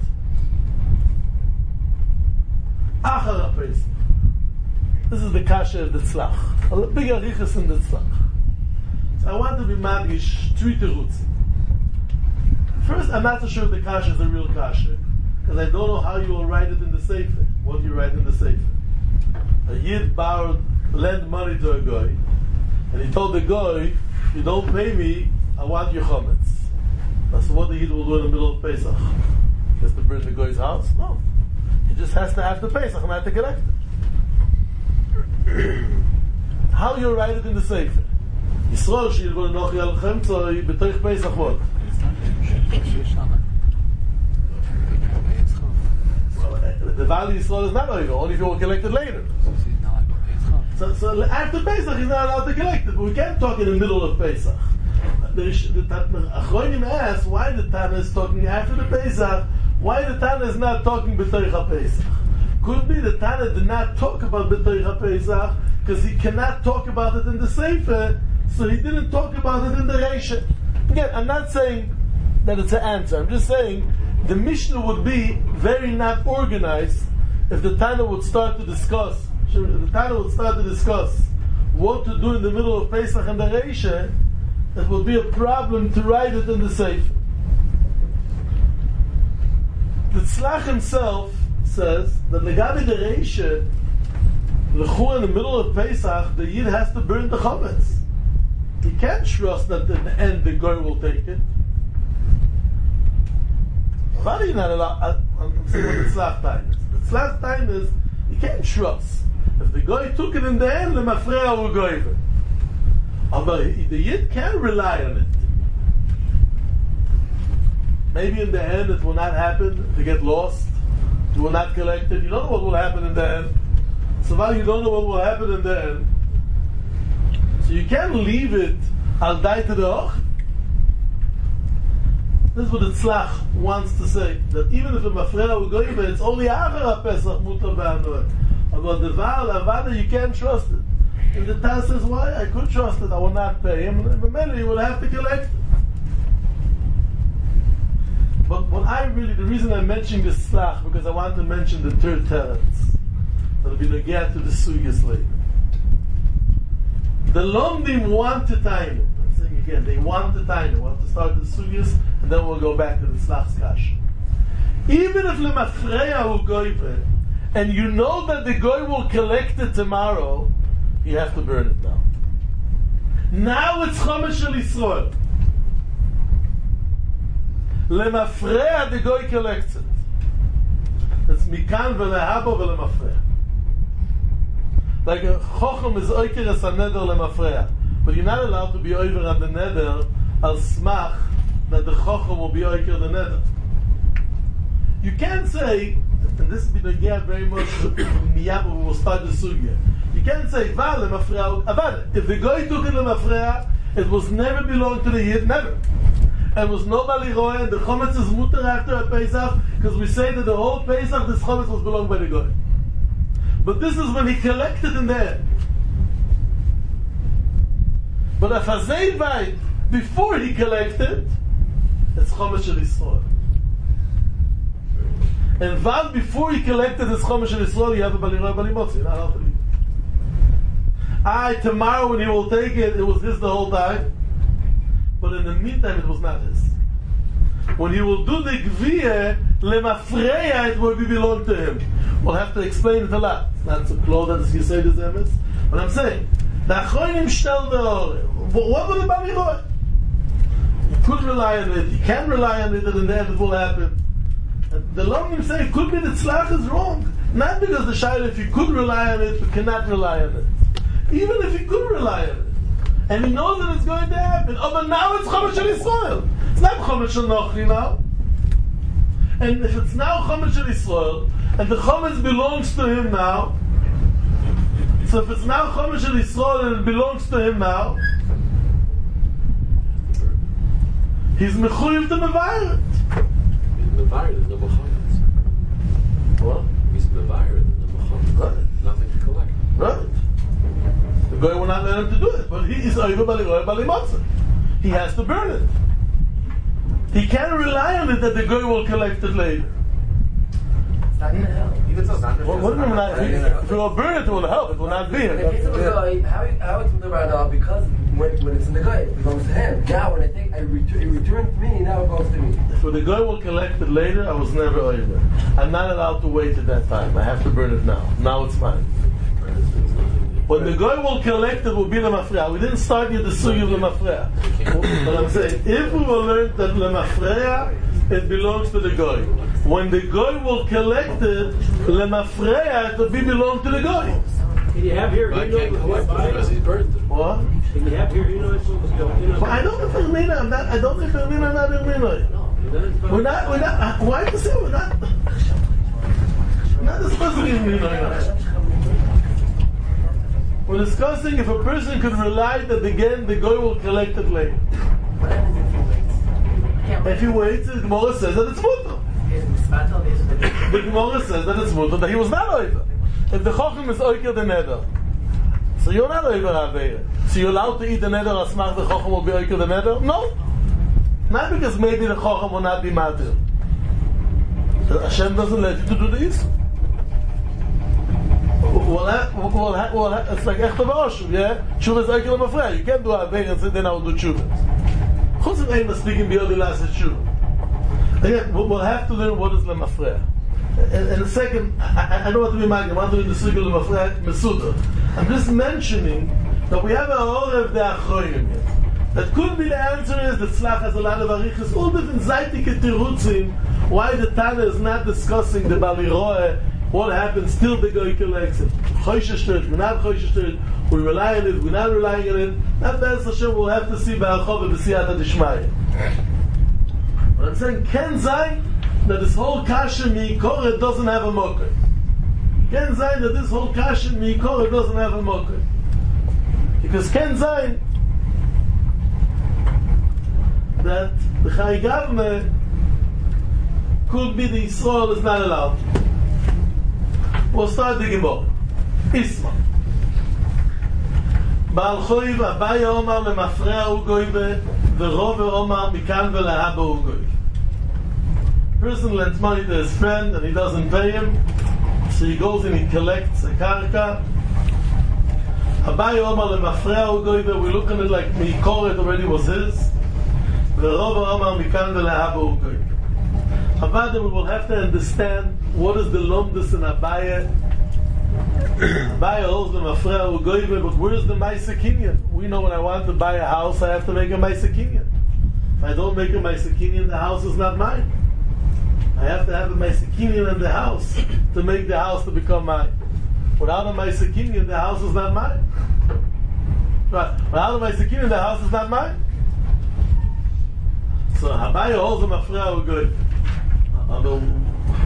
Achar HaPesach? This is the kasha of the Tzlach. A big arichas in the Tzlach. So I want to be madgish three terutzim. First, I'm not so sure if the kasha is a real kasha, because I don't know how you will write it in the Sefer. What do you write in the Sefer? A Yid borrowed, lent money to a guy, and he told the guy, if you don't pay me, I want your chometz. So what the Yid will do in the middle of Pesach? He has to burn the guy's house? No. He just has to have the Pesach and have to collect it. How you write it in the Sefer? Yisrael she'il go nochi al chemtzoi b'toich Pesach what? The value of Yisrael is not over, only if you will collect it later. So, so after Pesach he's not allowed to collect it, but we can't talk in the middle of Pesach. The Achronim asks why the Tana is talking after the Pesach, why the Tana is not talking B'toich HaPesach. Could be the Tana did not talk about B'toich HaPesach because he cannot talk about it in the Sefer, so he didn't talk about it in the Reisha. Again, I'm not saying that it's an answer, I'm just saying the Mishnah would be very not organized if the Tana would start to discuss, the Tana would start to discuss what to do in the middle of Pesach and the Reisha. It will be a problem to write it in the Sefer. The Tzlach himself says that Legabi the Reisha, L'chu in the middle of Pesach, the Yid has to burn the chometz. He can't trust that in the end the guy will take it. Why are you not allowed? I'm saying what the Tzlach time is. The Tzlach time is you can't trust. If the guy took it in the end, the mafreya will go even. But the Yid can rely on it. Maybe in the end it will not happen, to get lost, you will not collect it, you don't know what will happen in the end. So while you don't know what will happen in the end, so you can't leave it al dai to the och. This is what the Tzlach wants to say, that even if the mafreya will go even, it's only after Pesach mutar ba'anot. But the Val, Avada, you can't trust it. And the Taz says, why? I could trust it, I will not pay him, and maybe you will have to collect it. But what I really, the reason I'm mentioning this Tzlach, because I want to mention the third teretz. That'll be the get to the Sugis later. The Lomdim want to time it. I'm saying again, they want to time it. We want to start the Sugis, and then we'll go back to the Tzlach's Kash. Even if Lemafreya will go even, and you know that the guy will collect it tomorrow, you have to burn it now. Now it's Chomesh Shel Yisrael. Lemafreya, the guy collects it. It's Mikan v'lehaba v'lemafreya. Like a Chochem is oiker as a neder lemafreya. But you're not allowed to be over on the neder al smach that the Chochem will be oiker the neder. You can't say, and this will be the gap very much miyam we will start the sugya. You can't say val lemafreya avad. If the guy took it lemafreya, it was never belonged to the yid, never. And was nobody roy, and the chometz is mutter after a Pesach, because we say that the whole Pesach, this chometz was belonged by the guy. But this is when he collected in there. But if Hazei Vayt, before he collected, it's chometz shel Yisrael. And Val, before he collected his chometz shel Yisrael, you have a Bali Roy, Bali Motzi. You're not allowed to leave. I, tomorrow when he will take it, it was his the whole time. But in the meantime, it was not his. When he will do the Gviyah, Lemafreya, it will be belong to him. We'll have to explain it a lot. It's not so close as you say this, Emes. But I'm saying, the Achronim shtel the Ore. What will the Bali Roy? You could rely on it, you can rely on it, and in the end it will happen. And the Lomim say it could be that Tzlach is wrong. Not because the Shaila, if you could rely on it, you cannot rely on it. Even if you could rely on it. And he knows that it's going to happen. Oh, but now it's Chometz shel Yisrael. It's not Chometz shel Nochri now. And if it's now Chometz shel Yisrael, and the Chometz belongs to him now, so if it's now Chometz shel Yisrael and it belongs to him now, he's mechuyev to mevayer it. He's mevayer, there's no Chometz. What? He's mevayer, there's no Chometz. Right. Nothing to collect. Right. The guy will not let him to do it, but he is over Bali Roy, Bali Matzah. He has to burn it. He can't rely on it that the guy will collect it later. It's not going to help. Even so, it's not What, what do you mean not? If, if it will burn it, it will help. It will not be In the here. case of a guy, how, how it's Mudabar because when, when it's in the guy, it belongs to him. Now, when I take, I return, it returns to me, now it goes to me. If the guy will collect it later, I was never over. I'm not allowed to wait at that time. I have to burn it now. Now it's mine. When the guy will collect it, will be lemafreya. We didn't start yet the sugi of lemafreya. But I'm saying, if we will learn that lemafreya, it belongs to the guy. When the guy will collect it, lemafreya, it will be belong to the guy. Can you have here? I can't collect it because he's burned it. What? Can you have here? You know it's supposed to go. But I don't think Irmina, I'm not, I don't think Irmina, I'm not Irmina. We're not, we're not, why do you say we're not? We're not discussing Irmina. We're discussing if a person could rely that again the guy will collect it later. What happens if he waits? If he waits, the Gemara says that it's mutter. The Gemara says that it's mutter, that he was not over. If the Chochem is oiker the neder, so you're not over Aveira. So you're allowed to eat the neder as smach the Chochem will be oiker the neder? No. Not because maybe the Chochem will not be matir. Hashem doesn't let you to do this. Well, well, well, it's like echte v'oshuv, yeah? Tshuva is oiker l'mafreya. You can't do Aveira and say, then I will do tshuva. Chutz of Eina speaking beyond last tshuva. Again, we'll have to learn what is l'mafreya. In, in a second, I, I don't want to be mad. I want to do the sugi l'mafreya mesuda. I'm just mentioning that we have a whole of the achronim here. That could be the answer is that Tzlach has a lot of arichas, all different zaytike tirutzim, why the Tana is not discussing the Bali Roeh, what happens till the guy collects it. Choishes church, we're not choishes church, we rely on it, we're not relying on it. That Be'ez Hashem we'll have to see Ba'achov and B'siyata Dishmaya. But I'm saying, Ken Zayn, that this whole Kasha Mi'ikore doesn't have a mocker. Ken Zayn, that this whole Kasha Mi'ikore doesn't have a mocker. Because Ken Zayn, that the Chai Gavne could be the Yisrael is not allowed. We'll start the Gemara. Isma. Baal Choiv, Abaya Omar, Lemafreya U Goive, Verove Omar, Mikan Velahaba U Goive. Person lends money to his friend and he doesn't pay him, so he goes and he collects a karka. Abaya Omar, Lemafreya U Goive, we look at it like Mi'ikor, it already was his. Verove Omar, Mikan Velahaba U Goive. Avada, we will have to understand what is the lomdus in Abaya. Abaya holds the mafreya u goyve, but where's the Maisa Kinyan? We know when I want to buy a house, I have to make a Maisa Kinyan. If I don't make a Maisa Kinyan, the house is not mine. I have to have a Maisa Kinyan in the house to make the house to become mine. Without a Maisa Kinyan, the house is not mine. Right? Without a Maisa Kinyan, the house is not mine. So Abaya holds the mafreya u goyve. Although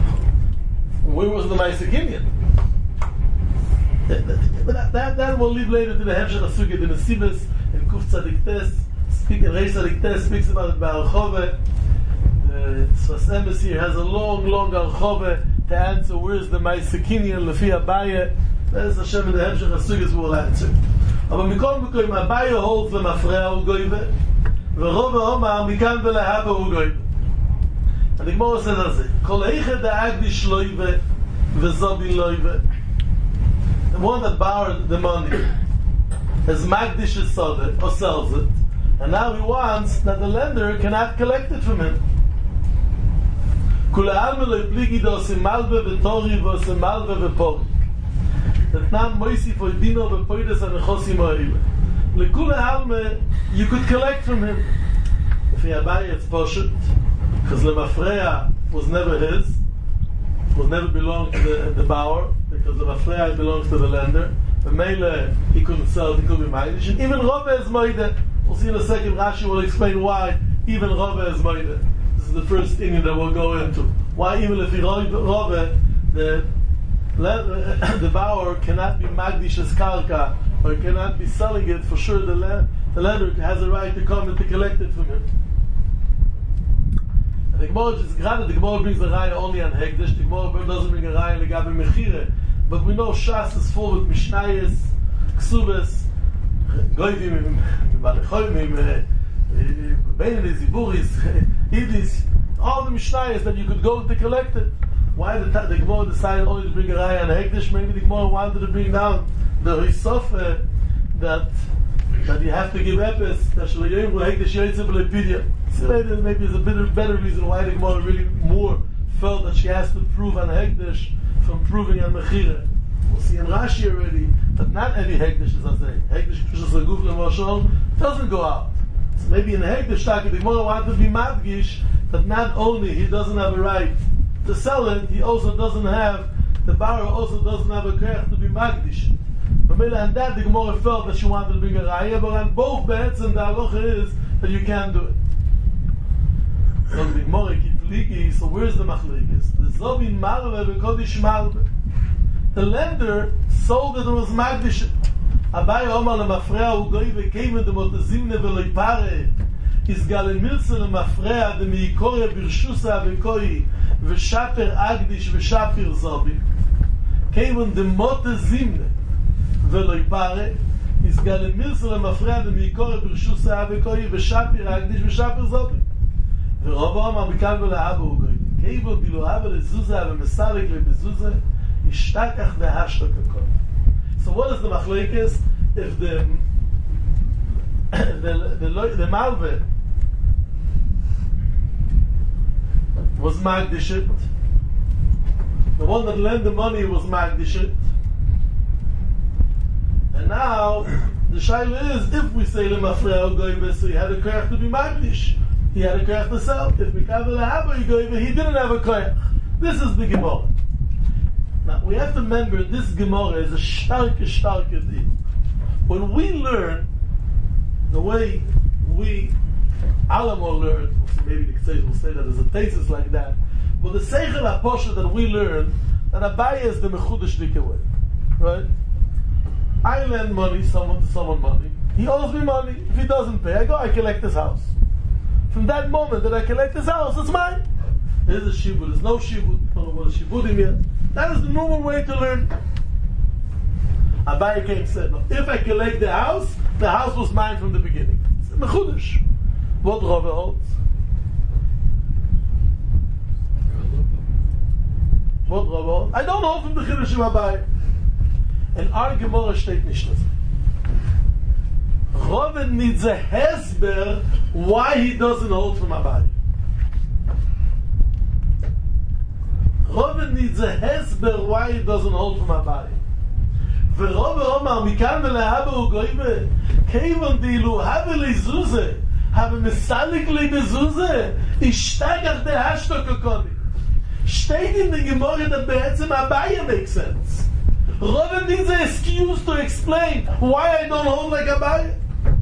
Where was the Ma'aser That, that, that, that we'll leave later to the Hemshech HaSugya, the Nesivos, and Kuf Tzadik Tes, speak, and Reish Tzadik Tes speaks about it by Archove. The Sfas Emes here has a long, long Archove to answer where's the Ma'aser Kinyan, Lefi Abaye. There's Hashem in the Hemshech HaSugya will answer. Aber mikol mikol, Abaye holds lemafreya ugoive, ורוב האומר מכאן ולהבא הוא גוי. And the Gemara says as it, Kol eichad ha'agdish loive v'zobin loive. The one that borrowed the money has magdish his soda or sells it, and now he wants that the lender cannot collect it from him. Kula alme lo ipligi do osim malve v'tori v'osim malve v'pori. Etnam moisi foidino v'poides ha'nechosim ha'ile. Lekula alme, you could collect from him. If he Abaye, it's poshut, because Lemafreya was never his, was never belonged to the, the bower, because Lemafreya belongs to the lender. The Mele, he couldn't sell it, he couldn't be Magdish. And even Rove is Moide. We'll see in a second, Rashi will explain why even Rove is Moide. This is the first thing that we'll go into. Why even if he Rove, the, the bower cannot be Magdish as Karka, or cannot be selling it, for sure the, le- the lender has a right to come and to collect it from him. And the Gemara just granted, the Gemara brings a raya only on Hekdesh, the Gemara doesn't bring a raya legabe Mechire, but we know Shas is full with Mishnayos, Ksubes, Goyim, Balechoyim, Beinis, Iburis, Idis, all the Mishnayos that you could go to collect it. Why did the, the Gemara decided only to bring a raya on Hekdesh? Maybe the Gemara wanted to bring down the Risofe that that you have to give epis that shleim will hekdesh yoytze b'lepidia. So maybe there's a bit better reason why the Gemara really more felt that she has to prove on hekdesh from proving on mechira. We'll see in Rashi already that not every hekdesh is a say hekdesh k'shus aguf lemoshol doesn't go out. So maybe in the hekdesh the Gemara wanted to be madgish that not only he doesn't have a right to sell it, he also doesn't have the bar also doesn't have a kerch to be magdish. But and that the Gemara felt that she wanted to bring a raya, but on both bets and the halacha is that you can't do it. So the Gemara kipliki. So where's the machlekes? The zobin malve v'kodish malve. The lender sold that it was magdish. Abaye omar lemafreya ugoy v'keimen demotazimne v'loipare. Is galen milse lemafreya demiikore birshusa v'koi v'shaper agdish v'shaper zobin. Keimen demotazimne ולויפare is galen milse lemafreya demiikore birshusa v'koi v'shaper agdish v'shaper zobin. ורוב האומר מכאן ולהבא הוא גוי. כאיבו דילו הבא לזוזה ומסלק לבזוזה השתכח להשתק הכל. So what is the machlekes if the the the, the malve was magdishit, the one that lent the money was magdishit, and now the shaila is if we say lemafreya goy, so he had a koyach to be magdish. He had a koyach to sell. If Mikavel Haba he didn't have a koyach. This is the Gemara. Now we have to remember this Gemara is a starke, starke deal. When we learn the way we Alamo learn, maybe the Ksej will say that there's a thesis like that, but the Seichel HaPosha that we learn, that Abaye is the Mechudesh Dike way. Right? I lend money, someone to someone money. He owes me money. If he doesn't pay, I go, I collect his house. From that moment that I collect his house, it's mine. There's a shibud, there's no shibud, I don't know what a shibudim yet. That is the normal way to learn. Abaye came and said, no, if I collect the house, the house was mine from the beginning. It's mechudesh. What Rove holds? What Rove holds? I don't hold from the chidush of Abaye. And our Gemara steht nicht das. Rove needs a hesber why he doesn't hold from Abaye. Rove needs a hesber why he doesn't hold from Abaye. ורוב אומר מכאן ולהבא הוא גויבה כיוון דילו הבה לזוזה הבה מסליק לי בזוזה השתגח דהשתוק הקוני steht in the Gemara that בעצם Abaye makes sense. Rove needs an excuse to explain why I don't hold like Abaye.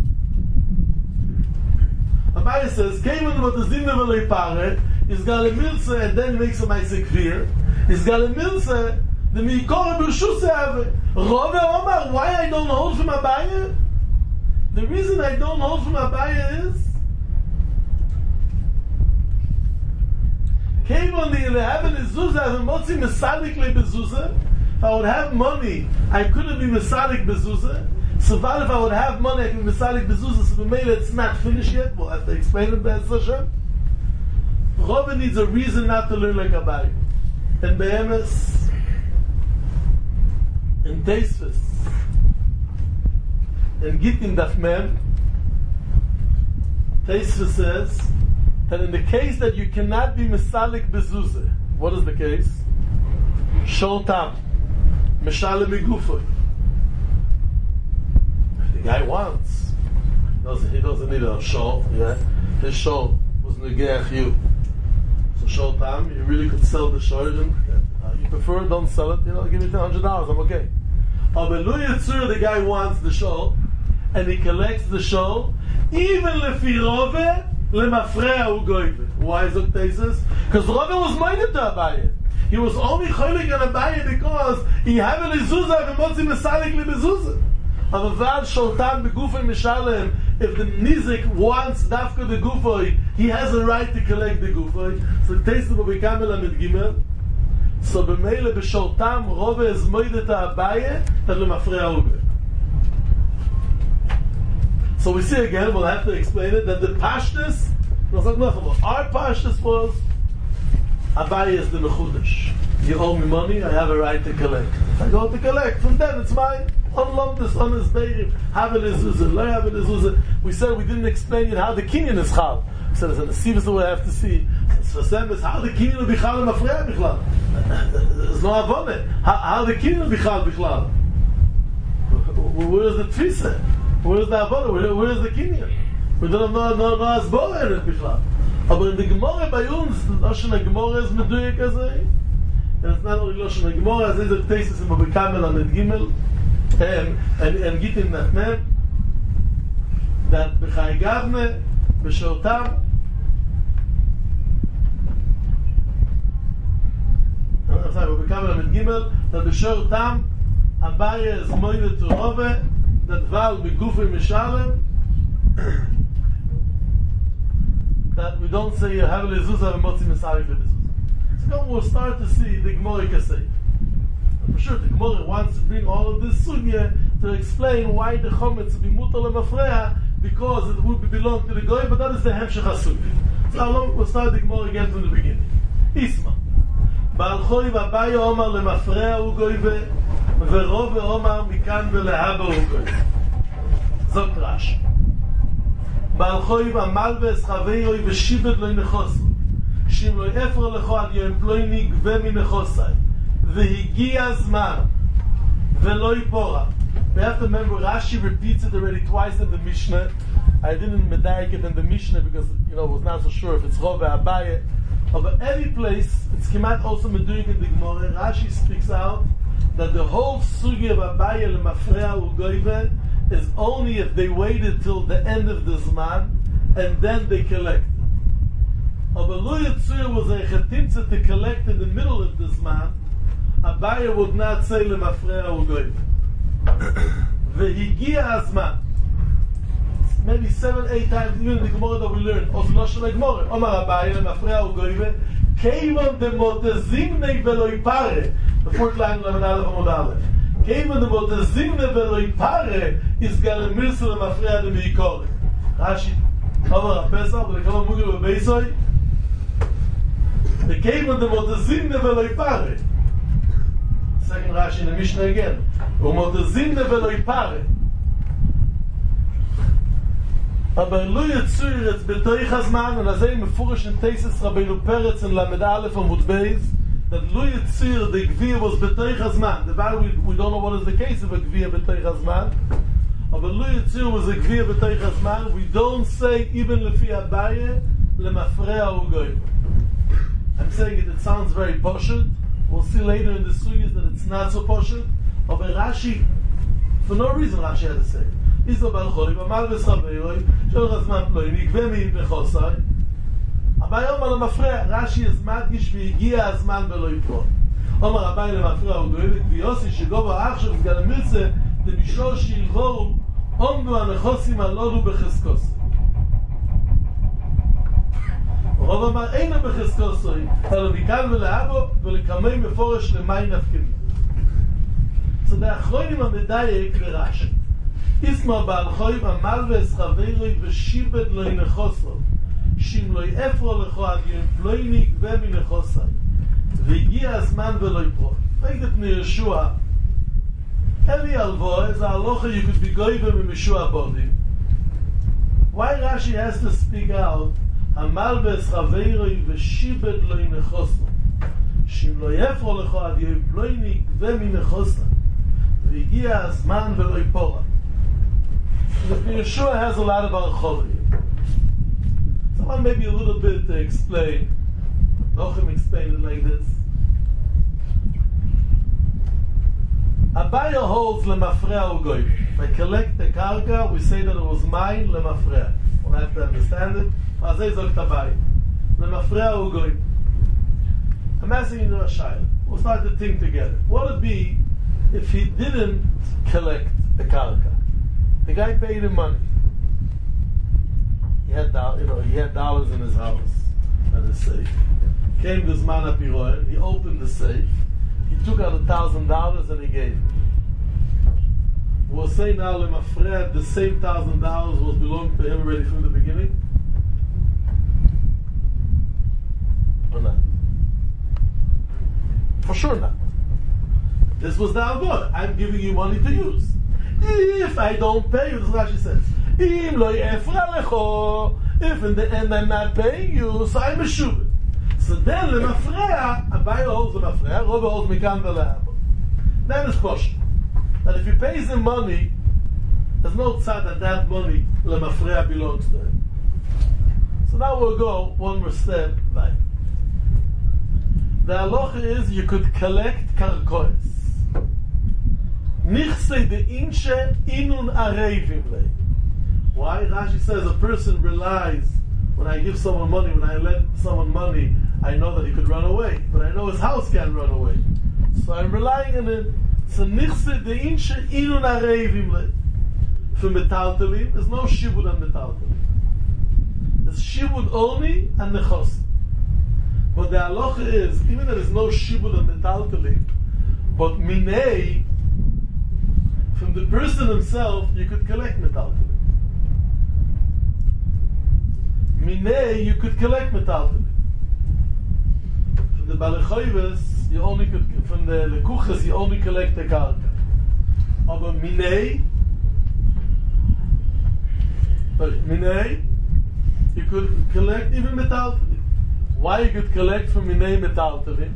Abaye says, came when the Zimne Veloipare is Gale Milse and then makes a Maise Kvir, is Galamilse, the Mikor B'Shuse Ave. Rove Omar, why I don't hold from Abaye? The reason I don't hold from Abaye is came on the eleven is Zuzah and Motzi Mesalikle Bezuzah. If I would have money, I couldn't be Mesalik Bezuzah. So what if I would have money, I can be Mesalik Bezuzah, so maybe it's not finished yet. We'll have to explain it Be'ez Hashem. Rove needs a reason not to learn like Abaye. And Be'emes, in Teisvis, in Gittin Daf Mem, Teisvis says that in the case that you cannot be Mesalik Bezuzah, what is the case? Shol Tam, Meshale Migufoy. If the guy wants, he doesn't, he doesn't need a shol, yeah? His shol was Negeach you. So Shol Tam, you really could sell the shol, and uh, you prefer don't sell it, you know, give me ten hundred dollars, I'm okay. Aber Lu Yitzur, the guy wants the shol, and he collects the shol, even lefi Rove, lemafrea ugoive. Why is it Tesis? Because Rove was minded to Abaye. He was only cholik on Abaye because he had a mezuzah and motzi mesalik le mezuzah. Avaval Shol Tam begufay mishalem. If the nizik wants dafka the gufay, he has a right to collect the gufay. So Tesis will become a mid gimel. So b'meile b'Shol Tam Rove is moided to Abaye that lemafrea ugoive. So we see again, we'll have to explain it, that the pashtus, our pashtus was, Abaye is the mechudesh. You owe me money, I have a right to collect. If I go to collect, from then it's mine. Unlom this, on his beirim, have it is uzah, lo have it is uzah. We said we didn't explain yet how the kinyan is chal. We said it's an asivas that we have to see. So Sam is how the kinyan will be chal and mafreya bichlal. There's no avone. How, how the kinyan will be chal bichlal. Where is the tfisa? Where is the Avodah? Where, where is the Kinyan? We don't know no no Asbora in it Bichlal. But in the Gemara by uns, the Lashon Gemara is meduyek as a, and it's not only Lashon Gemara, as is the Tesis in Babikamel and Gimel, and and and Gittin Daf Mem, that B'chai Gavne, B'Shol Tam, I'm sorry, Babikamel and Gimel, that B'Shol Tam, Abaye is moided to Rove, that Val Begufay Mishalem, that we don't say Havel Ezuzah and Motzi Mesarik Lebezuzah. So now we'll start to see the Gemara Kasei. For sure, the Gemara wants to bring all of this sugya to explain why the Chometz will be mutal lemafreya, because it would belong to the Goy, but that is the Hemshech HaSugya. So we'll start the Gemara again from the beginning. Isma. Baal Choy Abaye Omar lemafreya ugoyve, ורוב ואומר מכאן ולהבא וגוי. זאת רש. בעל חוי ועמל ואסחוויוי ושיבד לא נחוסו. שאם לא יפר לכו עד יום פלוי נגבה מנחוסי. והגיע הזמן ולא יפורה. We have to remember Rashi repeats it already twice in the Mishnah. I didn't medayik it in the Mishnah because, you know, I was not so sure if it's Rov Abaye. But every place, it's Kemat also meduyik in the Gemara. Rashi speaks out that the whole sugi of Abaye lemafreya ugoive is only if they waited till the end of the Zman and then they collected. But Lu Yitzur was a chetimtza to collect in the middle of the Zman. Abaye would not say lemafreya ugoive. Vehigia azman. Maybe seven, eight times, even in the Gemara that we learned, of Lashon Gemara. Omar Abaye lemafreya ugoive. Keivan de motezimnei velo ipare. The fourth line of Amad Amud Aleph. Keivan de motezimnei velo ipare is galemilsa lemafreya de meikore. Rashi, Omar HaPesach, but the Kama Mugil Bebeisoi. The Keivan de motezimnei velo ipare. Second Rashi in the Mishnah again. Umotezimnei velo ipare. Aber Lu Yitzur it's betoich hazman, and as I mefurish in Tesis Rabbeinu Peretz in Lamed Aleph and Mut Beis, that Lu Yitzur, the Gvir was betoich hazman. The value we, we don't know what is the case of a Gvir betoich hazman. Aber Lu Yitzur was a Gvir betoich hazman. We don't say even lefi Abaye lemafreya ugoy. I'm saying it, it sounds very poshut. We'll see later in the sugis that it's not so poshut. But Rashi, for no reason Rashi had to say it. Izo Baal Choli, Amal V'Schaveiroi, Shol Chazman Ploi, Nigve Mi Bechosai. Abaye Omar Lemafreya, Rashi is Madgish V'Higia Azman V'Lo Yipro. אומר הבא למפרע הוא גואלת ויוסי שגובה עכשיו סגל המרצה דמישור שילבו עומדו הנכוסים הללו בחזקוסי. רוב אמר אינו בחזקוסי אלא מכאן ולאבו ולקמי מפורש למי נפקדים. So the Achronim המדייק לרש"י. איסמו בעל חוים עמל ואסחברוי ושיבד לא ינחוסו שאם לא יאפרו לכו עד יפלוי נקווה מנחוסי והגיע הזמן ולא יפרו. Like that in Yeshua, every alvo is a halacha you could be goyim in Yeshua body. Why Rashi has to speak out Hamal v'eschaveiroi v'shibed lo yinechosu Shim lo yefro lecho ad yoiploini kve minechosa v'higia azman v'lo yipora. Yeshua has a lot of aracholi. Someone maybe a little bit to explain. Nochem explained it like this. Abaya holds lemafrea ugoy. If I collect the karka, we say that it was mine lemafrea. We'll have to understand it. Azay zog tabay. Lemafrea ugoy. I'm asking you a shayla. We'll start to think together. What would it be if he didn't collect the karka? The guy paid him money. He had, you know, he had dollars in his house and his safe. Came this man up here. He opened the safe. He took out a thousand dollars and he gave it. We'll say now Lemafred, the same thousand dollars was belonging to him already from the beginning? Or not? For sure not. This was the alvor. I'm giving you money to use. If I don't pay you, this is what Rashi says. If in the end I'm not paying you, so I'm a shubit. So then lemafrea, Abaye holds lemafrea, Rove holds mikan v'le'abo. Then it's kosher. That if he pays him money, there's no tzad that that money lemafrea belongs to him. So now we'll go one more step back. The halacha is you could collect karkois. Nichse de inche inun arevim lei. Why? Rashi says a person relies. When I give someone money, when I lend someone money, I know that he could run away, but I know his house can't run away. So I'm relying on it. So nichse de inche inun arevim lei. For metaltelim, there's no shibud on metaltelim. There's shibud only and nechos. But the halacha is, even though there's no shibud on metaltelim, but minei, from the person himself, you could collect metaltelim. Minei, you could collect metaltelim. From the Balechoives, you only could, from the Lekuches, you only collect the karka. Aber minei, but minei, you could collect even metaltelim. Why you could collect from minei metaltelim?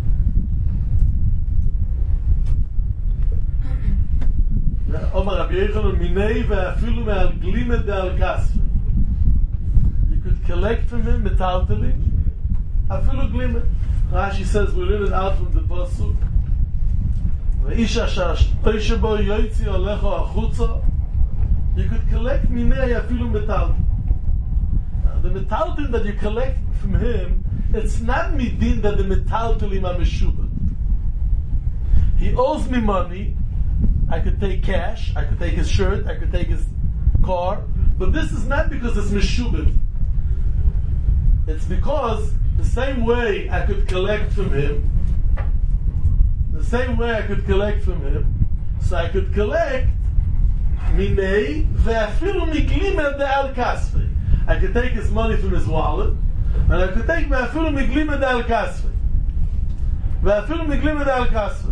Omar Rabbi Yochanan minei ve'afilu me'al glima de'al kasvei. You could collect from him metaltelim, afilu glima. Rashi says we learn it out from the pasuk. Ve'ish asher toishe bo yoytzi olecho achutza. You could collect minei afilu metaltelim. The metaltelim that you collect from him, it's not midin that the metaltelim are meshubad. He owes me money. I could take cash, I could take his shirt, I could take his car, but this is not because it's meshubit. It's because the same way I could collect from him, the same way I could collect from him, so I could collect minei ve'afilu miglima de'al kasvei. I could take his money from his wallet, and I could take ve'afilu miglima de'al kasvei. Ve'afilu miglima de'al kasvei.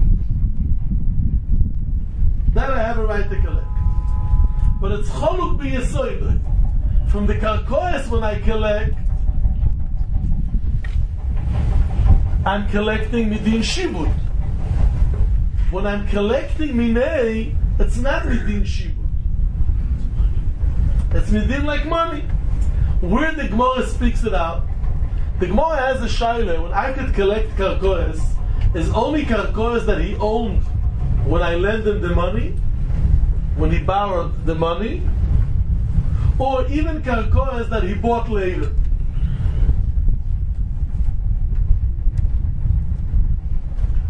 Then I have a right to collect. But it's choluk b'yesoid. From the karkois when I collect, I'm collecting midin shibud. When I'm collecting minei, it's not midin shibud. It's midin like money. Where the Gemara speaks it out, the Gemara has a shaila. When I could collect karkois, is only karkois that he owned when I lend him the money, when he borrowed the money, or even karkois that he bought later.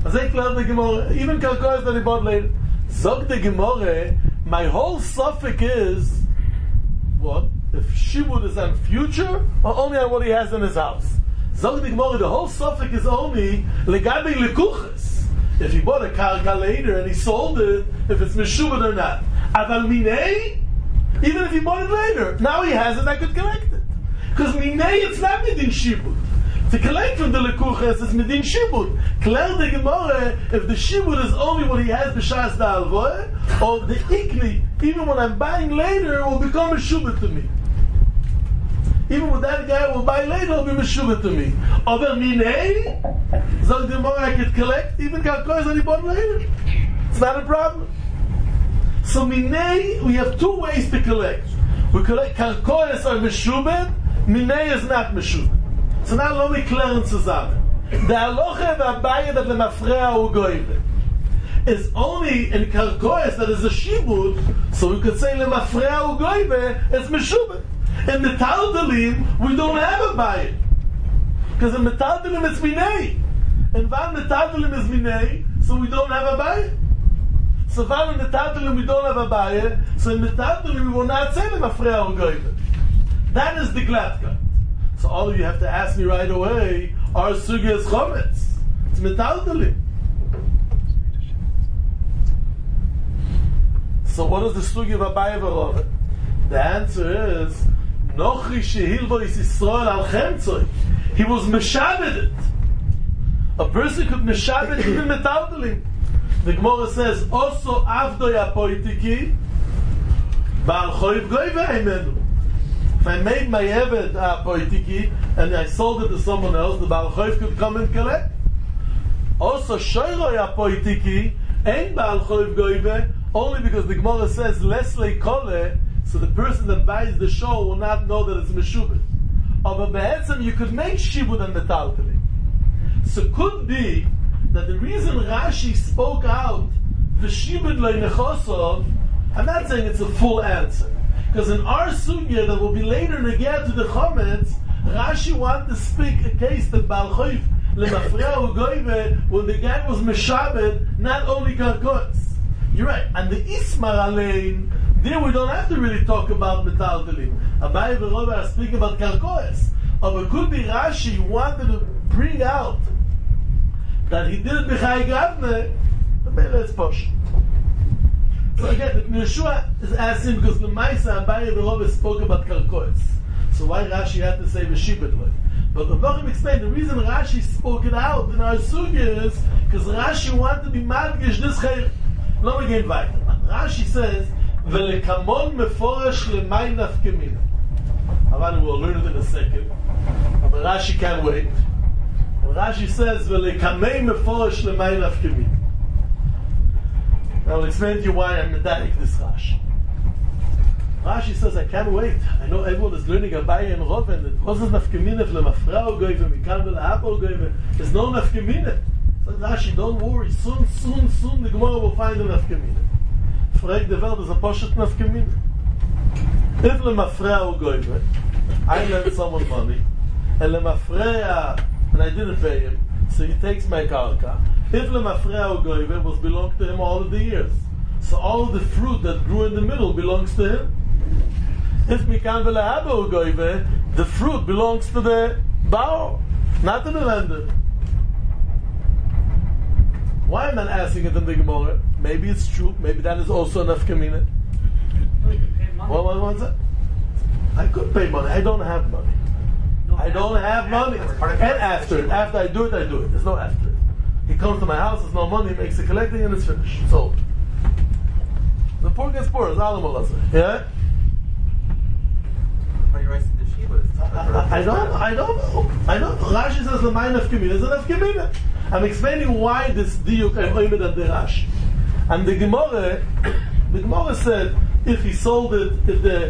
As I clear the Gemara, even Karkois that he bought later. Zog the Gemara, my whole suffix is, what? If Shibud is on future, or only on what he has in his house? Zog the Gemara, the whole suffix is only, legabe lekuches. If he bought a karka later and he sold it, if it's Meshubad or not. Aval minei, even if he bought it later, now he has it, I could collect it. Because minei, it's not Midin Shibud. To collect from the lekuches is Midin Shibud. Klel the Gemara, if the Shibud is only what he has b'shas the alvoy, or the ikni, even when I'm buying later, it will become a Shubad to me. Even with that guy will buy later, will be Meshubah to me. Over minei, so the more I could collect, even karkois that he bought later. It's not a problem. So minei, we have two ways to collect. We collect karkois are Meshubah, minei is not Meshubah. So now let me clearance zusammen. The halacha v'abaya that lemafrea u goyve is only in karkois that is a shibud, so we could say lemafrea u goyve is Meshubah. In the Taldalim, we don't have a buyer. Because in the Taldalim it's Minei. And while the Taldalim is Minei, so we don't have a buyer. So while in the Taldalim we don't have a buyer, so in the Taldalim we will not say them Afreya or Goyve. That is the Gladka. So all of you have to ask me right away, our Sugi is Chometz. It's Metaldalim. So what is the Sugi of Abaye V'Rove? The answer is, Nochri shehilvo is Yisrael al chemtzoi. He was meshabed it. A person could meshabed even metaldalim. The Gemara says, "Also avdoi apoitiki, ba'al choiv goyve imenu." If I made my eved apoitiki and I sold it to someone else, the ba'al choiv could come and collect. Also shoyroi apoitiki, ein ba'al choiv goyve, only because the Gemara says, "Lesle kole." So the person that buys the show will not know that it's Meshubah. But be'etzem, you could make Shibud and Metaltali. So it could be that the reason Rashi spoke out the Shibud loy nechosov, I'm not saying it's a full answer. Because in our sugya that will be later neged to the Chometz, Rashi wanted to speak a case that Baal Choif lemafreya ugoyve, when the guy was Meshabed, not only Karkots. You're right. And the Ismar Alein, there we don't have to really talk about Metaldalim. Abaye V'Rove are speaking about Karkoes. But it could be Rashi wanted to bring out that he did it B'chai Gavne, but maybe it's posh. So again, Yeshua is asking because the Maisa Abaye V'Rove spoke about Karkoes. So why Rashi had to say V'Shibedloi? But the Bachim explained the reason Rashi spoke it out in our sugya is because Rashi wanted to be Madgish this Chayr. Let me get weiter. Rashi says, "V'lekamon meforesh lemay nafkemina." Havana will learn it in a second, but Rashi can't wait. And Rashi says, "V'lekamei meforesh lemay nafkemina." I'll explain to you why I'm medayik this Rashi. Rashi says, "I can't wait. I know everyone is learning Abaye and Rove, and it wasn't nafkemina v'lemafra or goyve, mikan v'lehab or goyve. There's no nafkemina." So Rashi, don't worry. Soon, soon, soon the Gemara will find a nafkamina. Frag the world is a poshet nafkamina. If lemafreya ugoyve, I lent someone money, and lemafreya, and I didn't pay him, so he takes my karka. If lemafreya ugoyve was belonged to him all of the years, so all of the fruit that grew in the middle belongs to him. If mikan v'lehaba ugoyve, the fruit belongs to the bar, not to the lender. Why am I asking it in the Gemara? Maybe it's true. Maybe that is also enough kamina. What was it? I could pay money. I don't have money. No, I don't have money. And after it, after I do it, I do it. There's no after it. He comes to my house. There's no money. He makes the collecting, and it's finished. Sold. The poor gets poor. It's all yeah. I, I don't. I don't know. I don't. Rashi says the mind of kamina is enough kamina. I'm explaining why this diuk I'm oimed and the Rashi. And the Gemara, the Gemara said, if he sold it, if the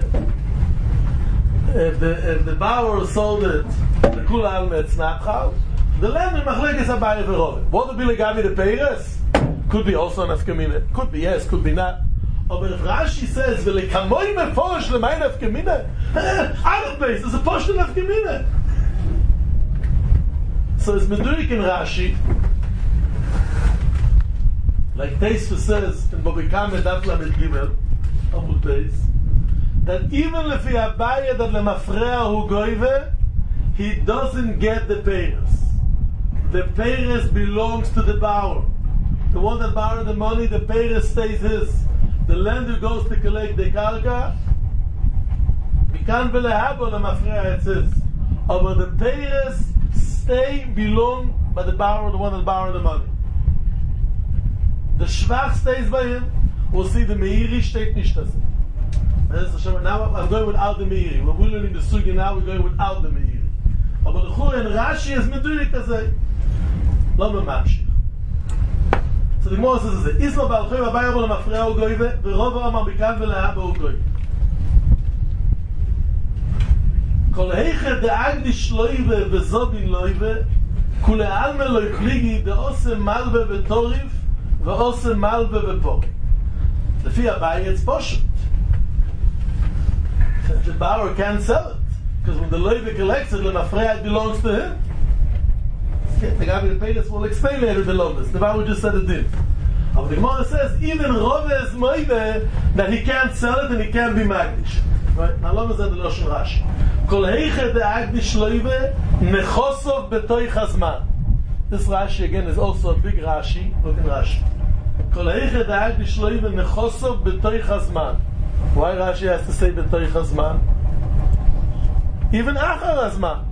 if the if the Bauer sold it, the Kula Metznachal, the land in Machlekes Abaye V'Rove. What would be legavi the Peiros? Could be also an afkamina. Could be yes, could be not. But if Rashi says v'lekamoy meforesh l'may nafkamina, out of place, there's a portion of nafkamina. So it's Medurik in Rashi like Teisva says in Bobikame Daf Lamed Gimel, Amud Beis, that even if he Abaye that lemafreya hu goive, he doesn't get the payers. The payers belongs to the borrower. The one that borrowed the money, the payer stays his. The lender goes to collect the karka. Mikan velehabo lemafreya it's his. But the payers stay belong by the borrower, the one that borrowed the money. The Shvach stays by him. We'll see the Meiri steht nicht das. Now I'm going without the Meiri. When we're learning the Sugi now, we're going without the Meiri. But the Chur and Rashi is medurik kazay. Lo memamshich. So the Gemara says this: Islo ba'al choy v'abayah bo lemafreya u'goyve v'rova amar mikan v'lehaba u'goyve. Kol heiche de'agdi shloive v'zobin loive kule alme lo ykligi de'ose malve v'torif v'ose malve v'pok. Lefi Abaye it's poshut. The borrower can't sell it because when the loive collects it, lemafreya it belongs to him. The guy will pay this. We'll explain later the lomas. The Bible just said it did. But the Gemara says even Rove is moide that he can't sell it and he can't be magdish. Right? Now lomas and the Loshen Rashi. Kol heiche de'agdish loive nechosov betoich hazman. This Rashi again is also a big Rashi. Look in Rashi. Kol heiche de'agdish loive nechosov betoich hazman. Why Rashi has to say betoich hazman? Even achar hazman.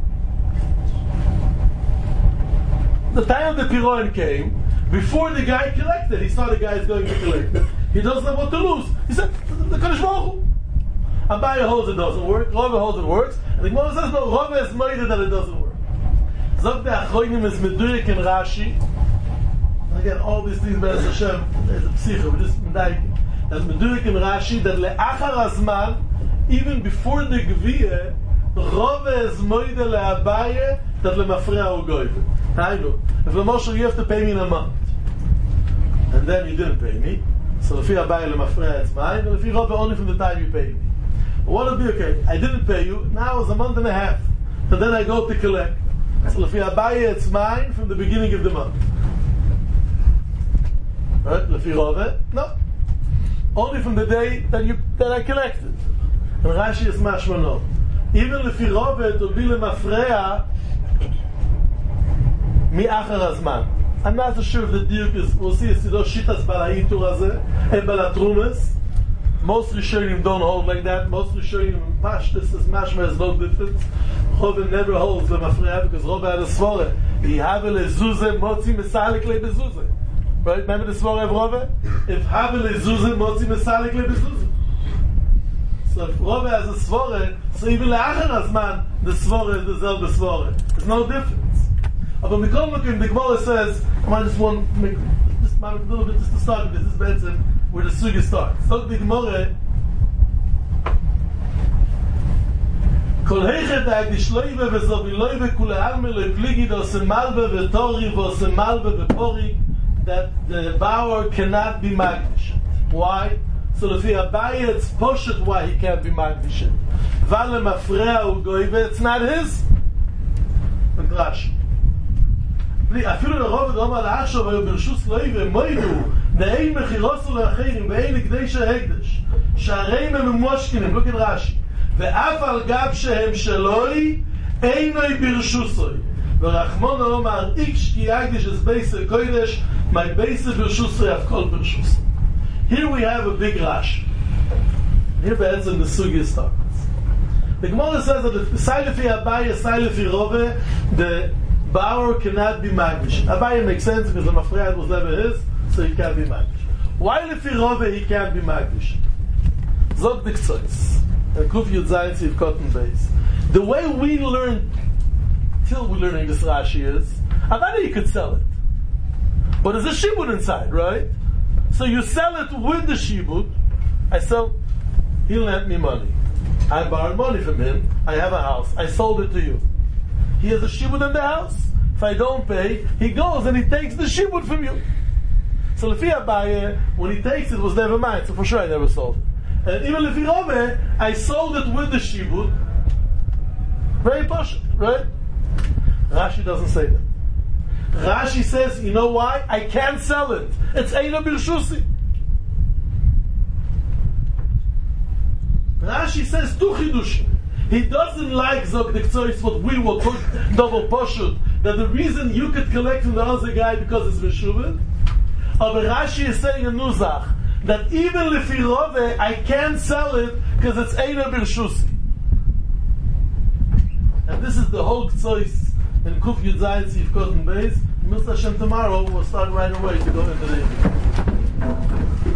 The time of the Piron came, before the guy collected, he saw the guy is going to collect it. He doesn't know what to lose. He said, the Kadosh Baruch Hu. Abaye holds it doesn't work, Rove holds it works, and the Gemara says, no, Rove is moided that it doesn't work. Zog the Achronim is Medurik and Rashi. And again, all these things, Be'ez Hashem, there's a psicha, we're just medayik. There's Medurik and Rashi, that le'achar hazman, even before the Gviyah, Rove is moided le'Abaye, that lemafreya u'goyve. I know. If Lamoshe, you have to pay me in a month. And then you didn't pay me. So if you Abaye lemafreya, it's mine. And if you Rove, only from the time you paid me. What would be okay? I didn't pay you. Now it's a month and a half. And then I go to collect. So if you Abaye, it's mine from the beginning of the month. Right? If you Rove, no. Only from the day that you that I collected. And Rashi is mashma no. Even if you Rove, it will be lemafreya mi achar hazman. I'm not so sure if the diuk is, we'll see, it's those shitas bala'itur hazeh and balatrumas. Most Rishonim don't hold like that. Most Rishonim, Pashtus is mashma is no difference. Rove never holds the mafreya because Rove had a svore. He have a lezuze motzi mesalik le bezuze. Right? Remember the svore of Rove? If have a lezuze motzi mesalik le bezuze. So if Rove has a svore, so even le'achar hazman, the svore is the zelbe svore. There's no difference. But Mikol Mokim, the Gemara says, I just want to make just a little bit just to start with this. This is better where the sugi starts. So the Gemara, Kol heichet ha'agdish loive v'zovi loive kule alme lo ypligi v'ose malve v'tori v'ose malve v'pori, that the borrower cannot be magdish. Why? So if he Abaye, it's poshet why he can't be magdish. Vale mafreya u'goive, it's not his. And Rashi. אפילו לרוב דום על האחשוב היו ברשוס לוי ומוידו נאי מחירוסו לאחרים ואי נקדש ההקדש שהרי הם ממושכנים, look at רש"י ואף על גב שהם שלוי אינוי ברשוסוי ורחמון אומר איקש כי הקדש es בייסה קוידש my בייסה ברשוסוי אף כל ברשוסוי. Here we have a big Rashi. Here בעצם the sugi starts. The Gemara says that the Sailefi Abaye, Sailefi Rove, the borrower cannot be magdish. Abaye makes sense because the mafreya was never his, so he can't be magdish. Why lefi Rove he can't be magdish? Zog dikzois. And Kuf Yud Zayin Tziv Cotton Base. The way we learn, till we're learning this Rashi is, Abaye you could sell it. But there's a shibud inside, right? So you sell it with the shibud. I sell, he lent me money. I borrowed money from him. I have a house. I sold it to you. He has a shibud in the house. If I don't pay, he goes and he takes the shibud from you. So Lefi Abaye, when he takes it, it was never mine. So for sure I never sold it. And even Lefi Rove, I sold it with the shibud. Very posh, right? Rashi doesn't say that. Rashi says, you know why? I can't sell it. It's Eina Birshusi. Rashi says two chidushim. He doesn't like Zog Dikzois, what we will put double poshut, that the reason you could collect from the other guy because it's Meshuvah. But Rashi is saying in Nuzach that even Lefirove, I can't sell it because it's Eina Birshusi. And this is the whole Kzois in Kuf Yud Zayin Tzif Kotten Beis. Mister Hashem tomorrow we'll start right away to go into the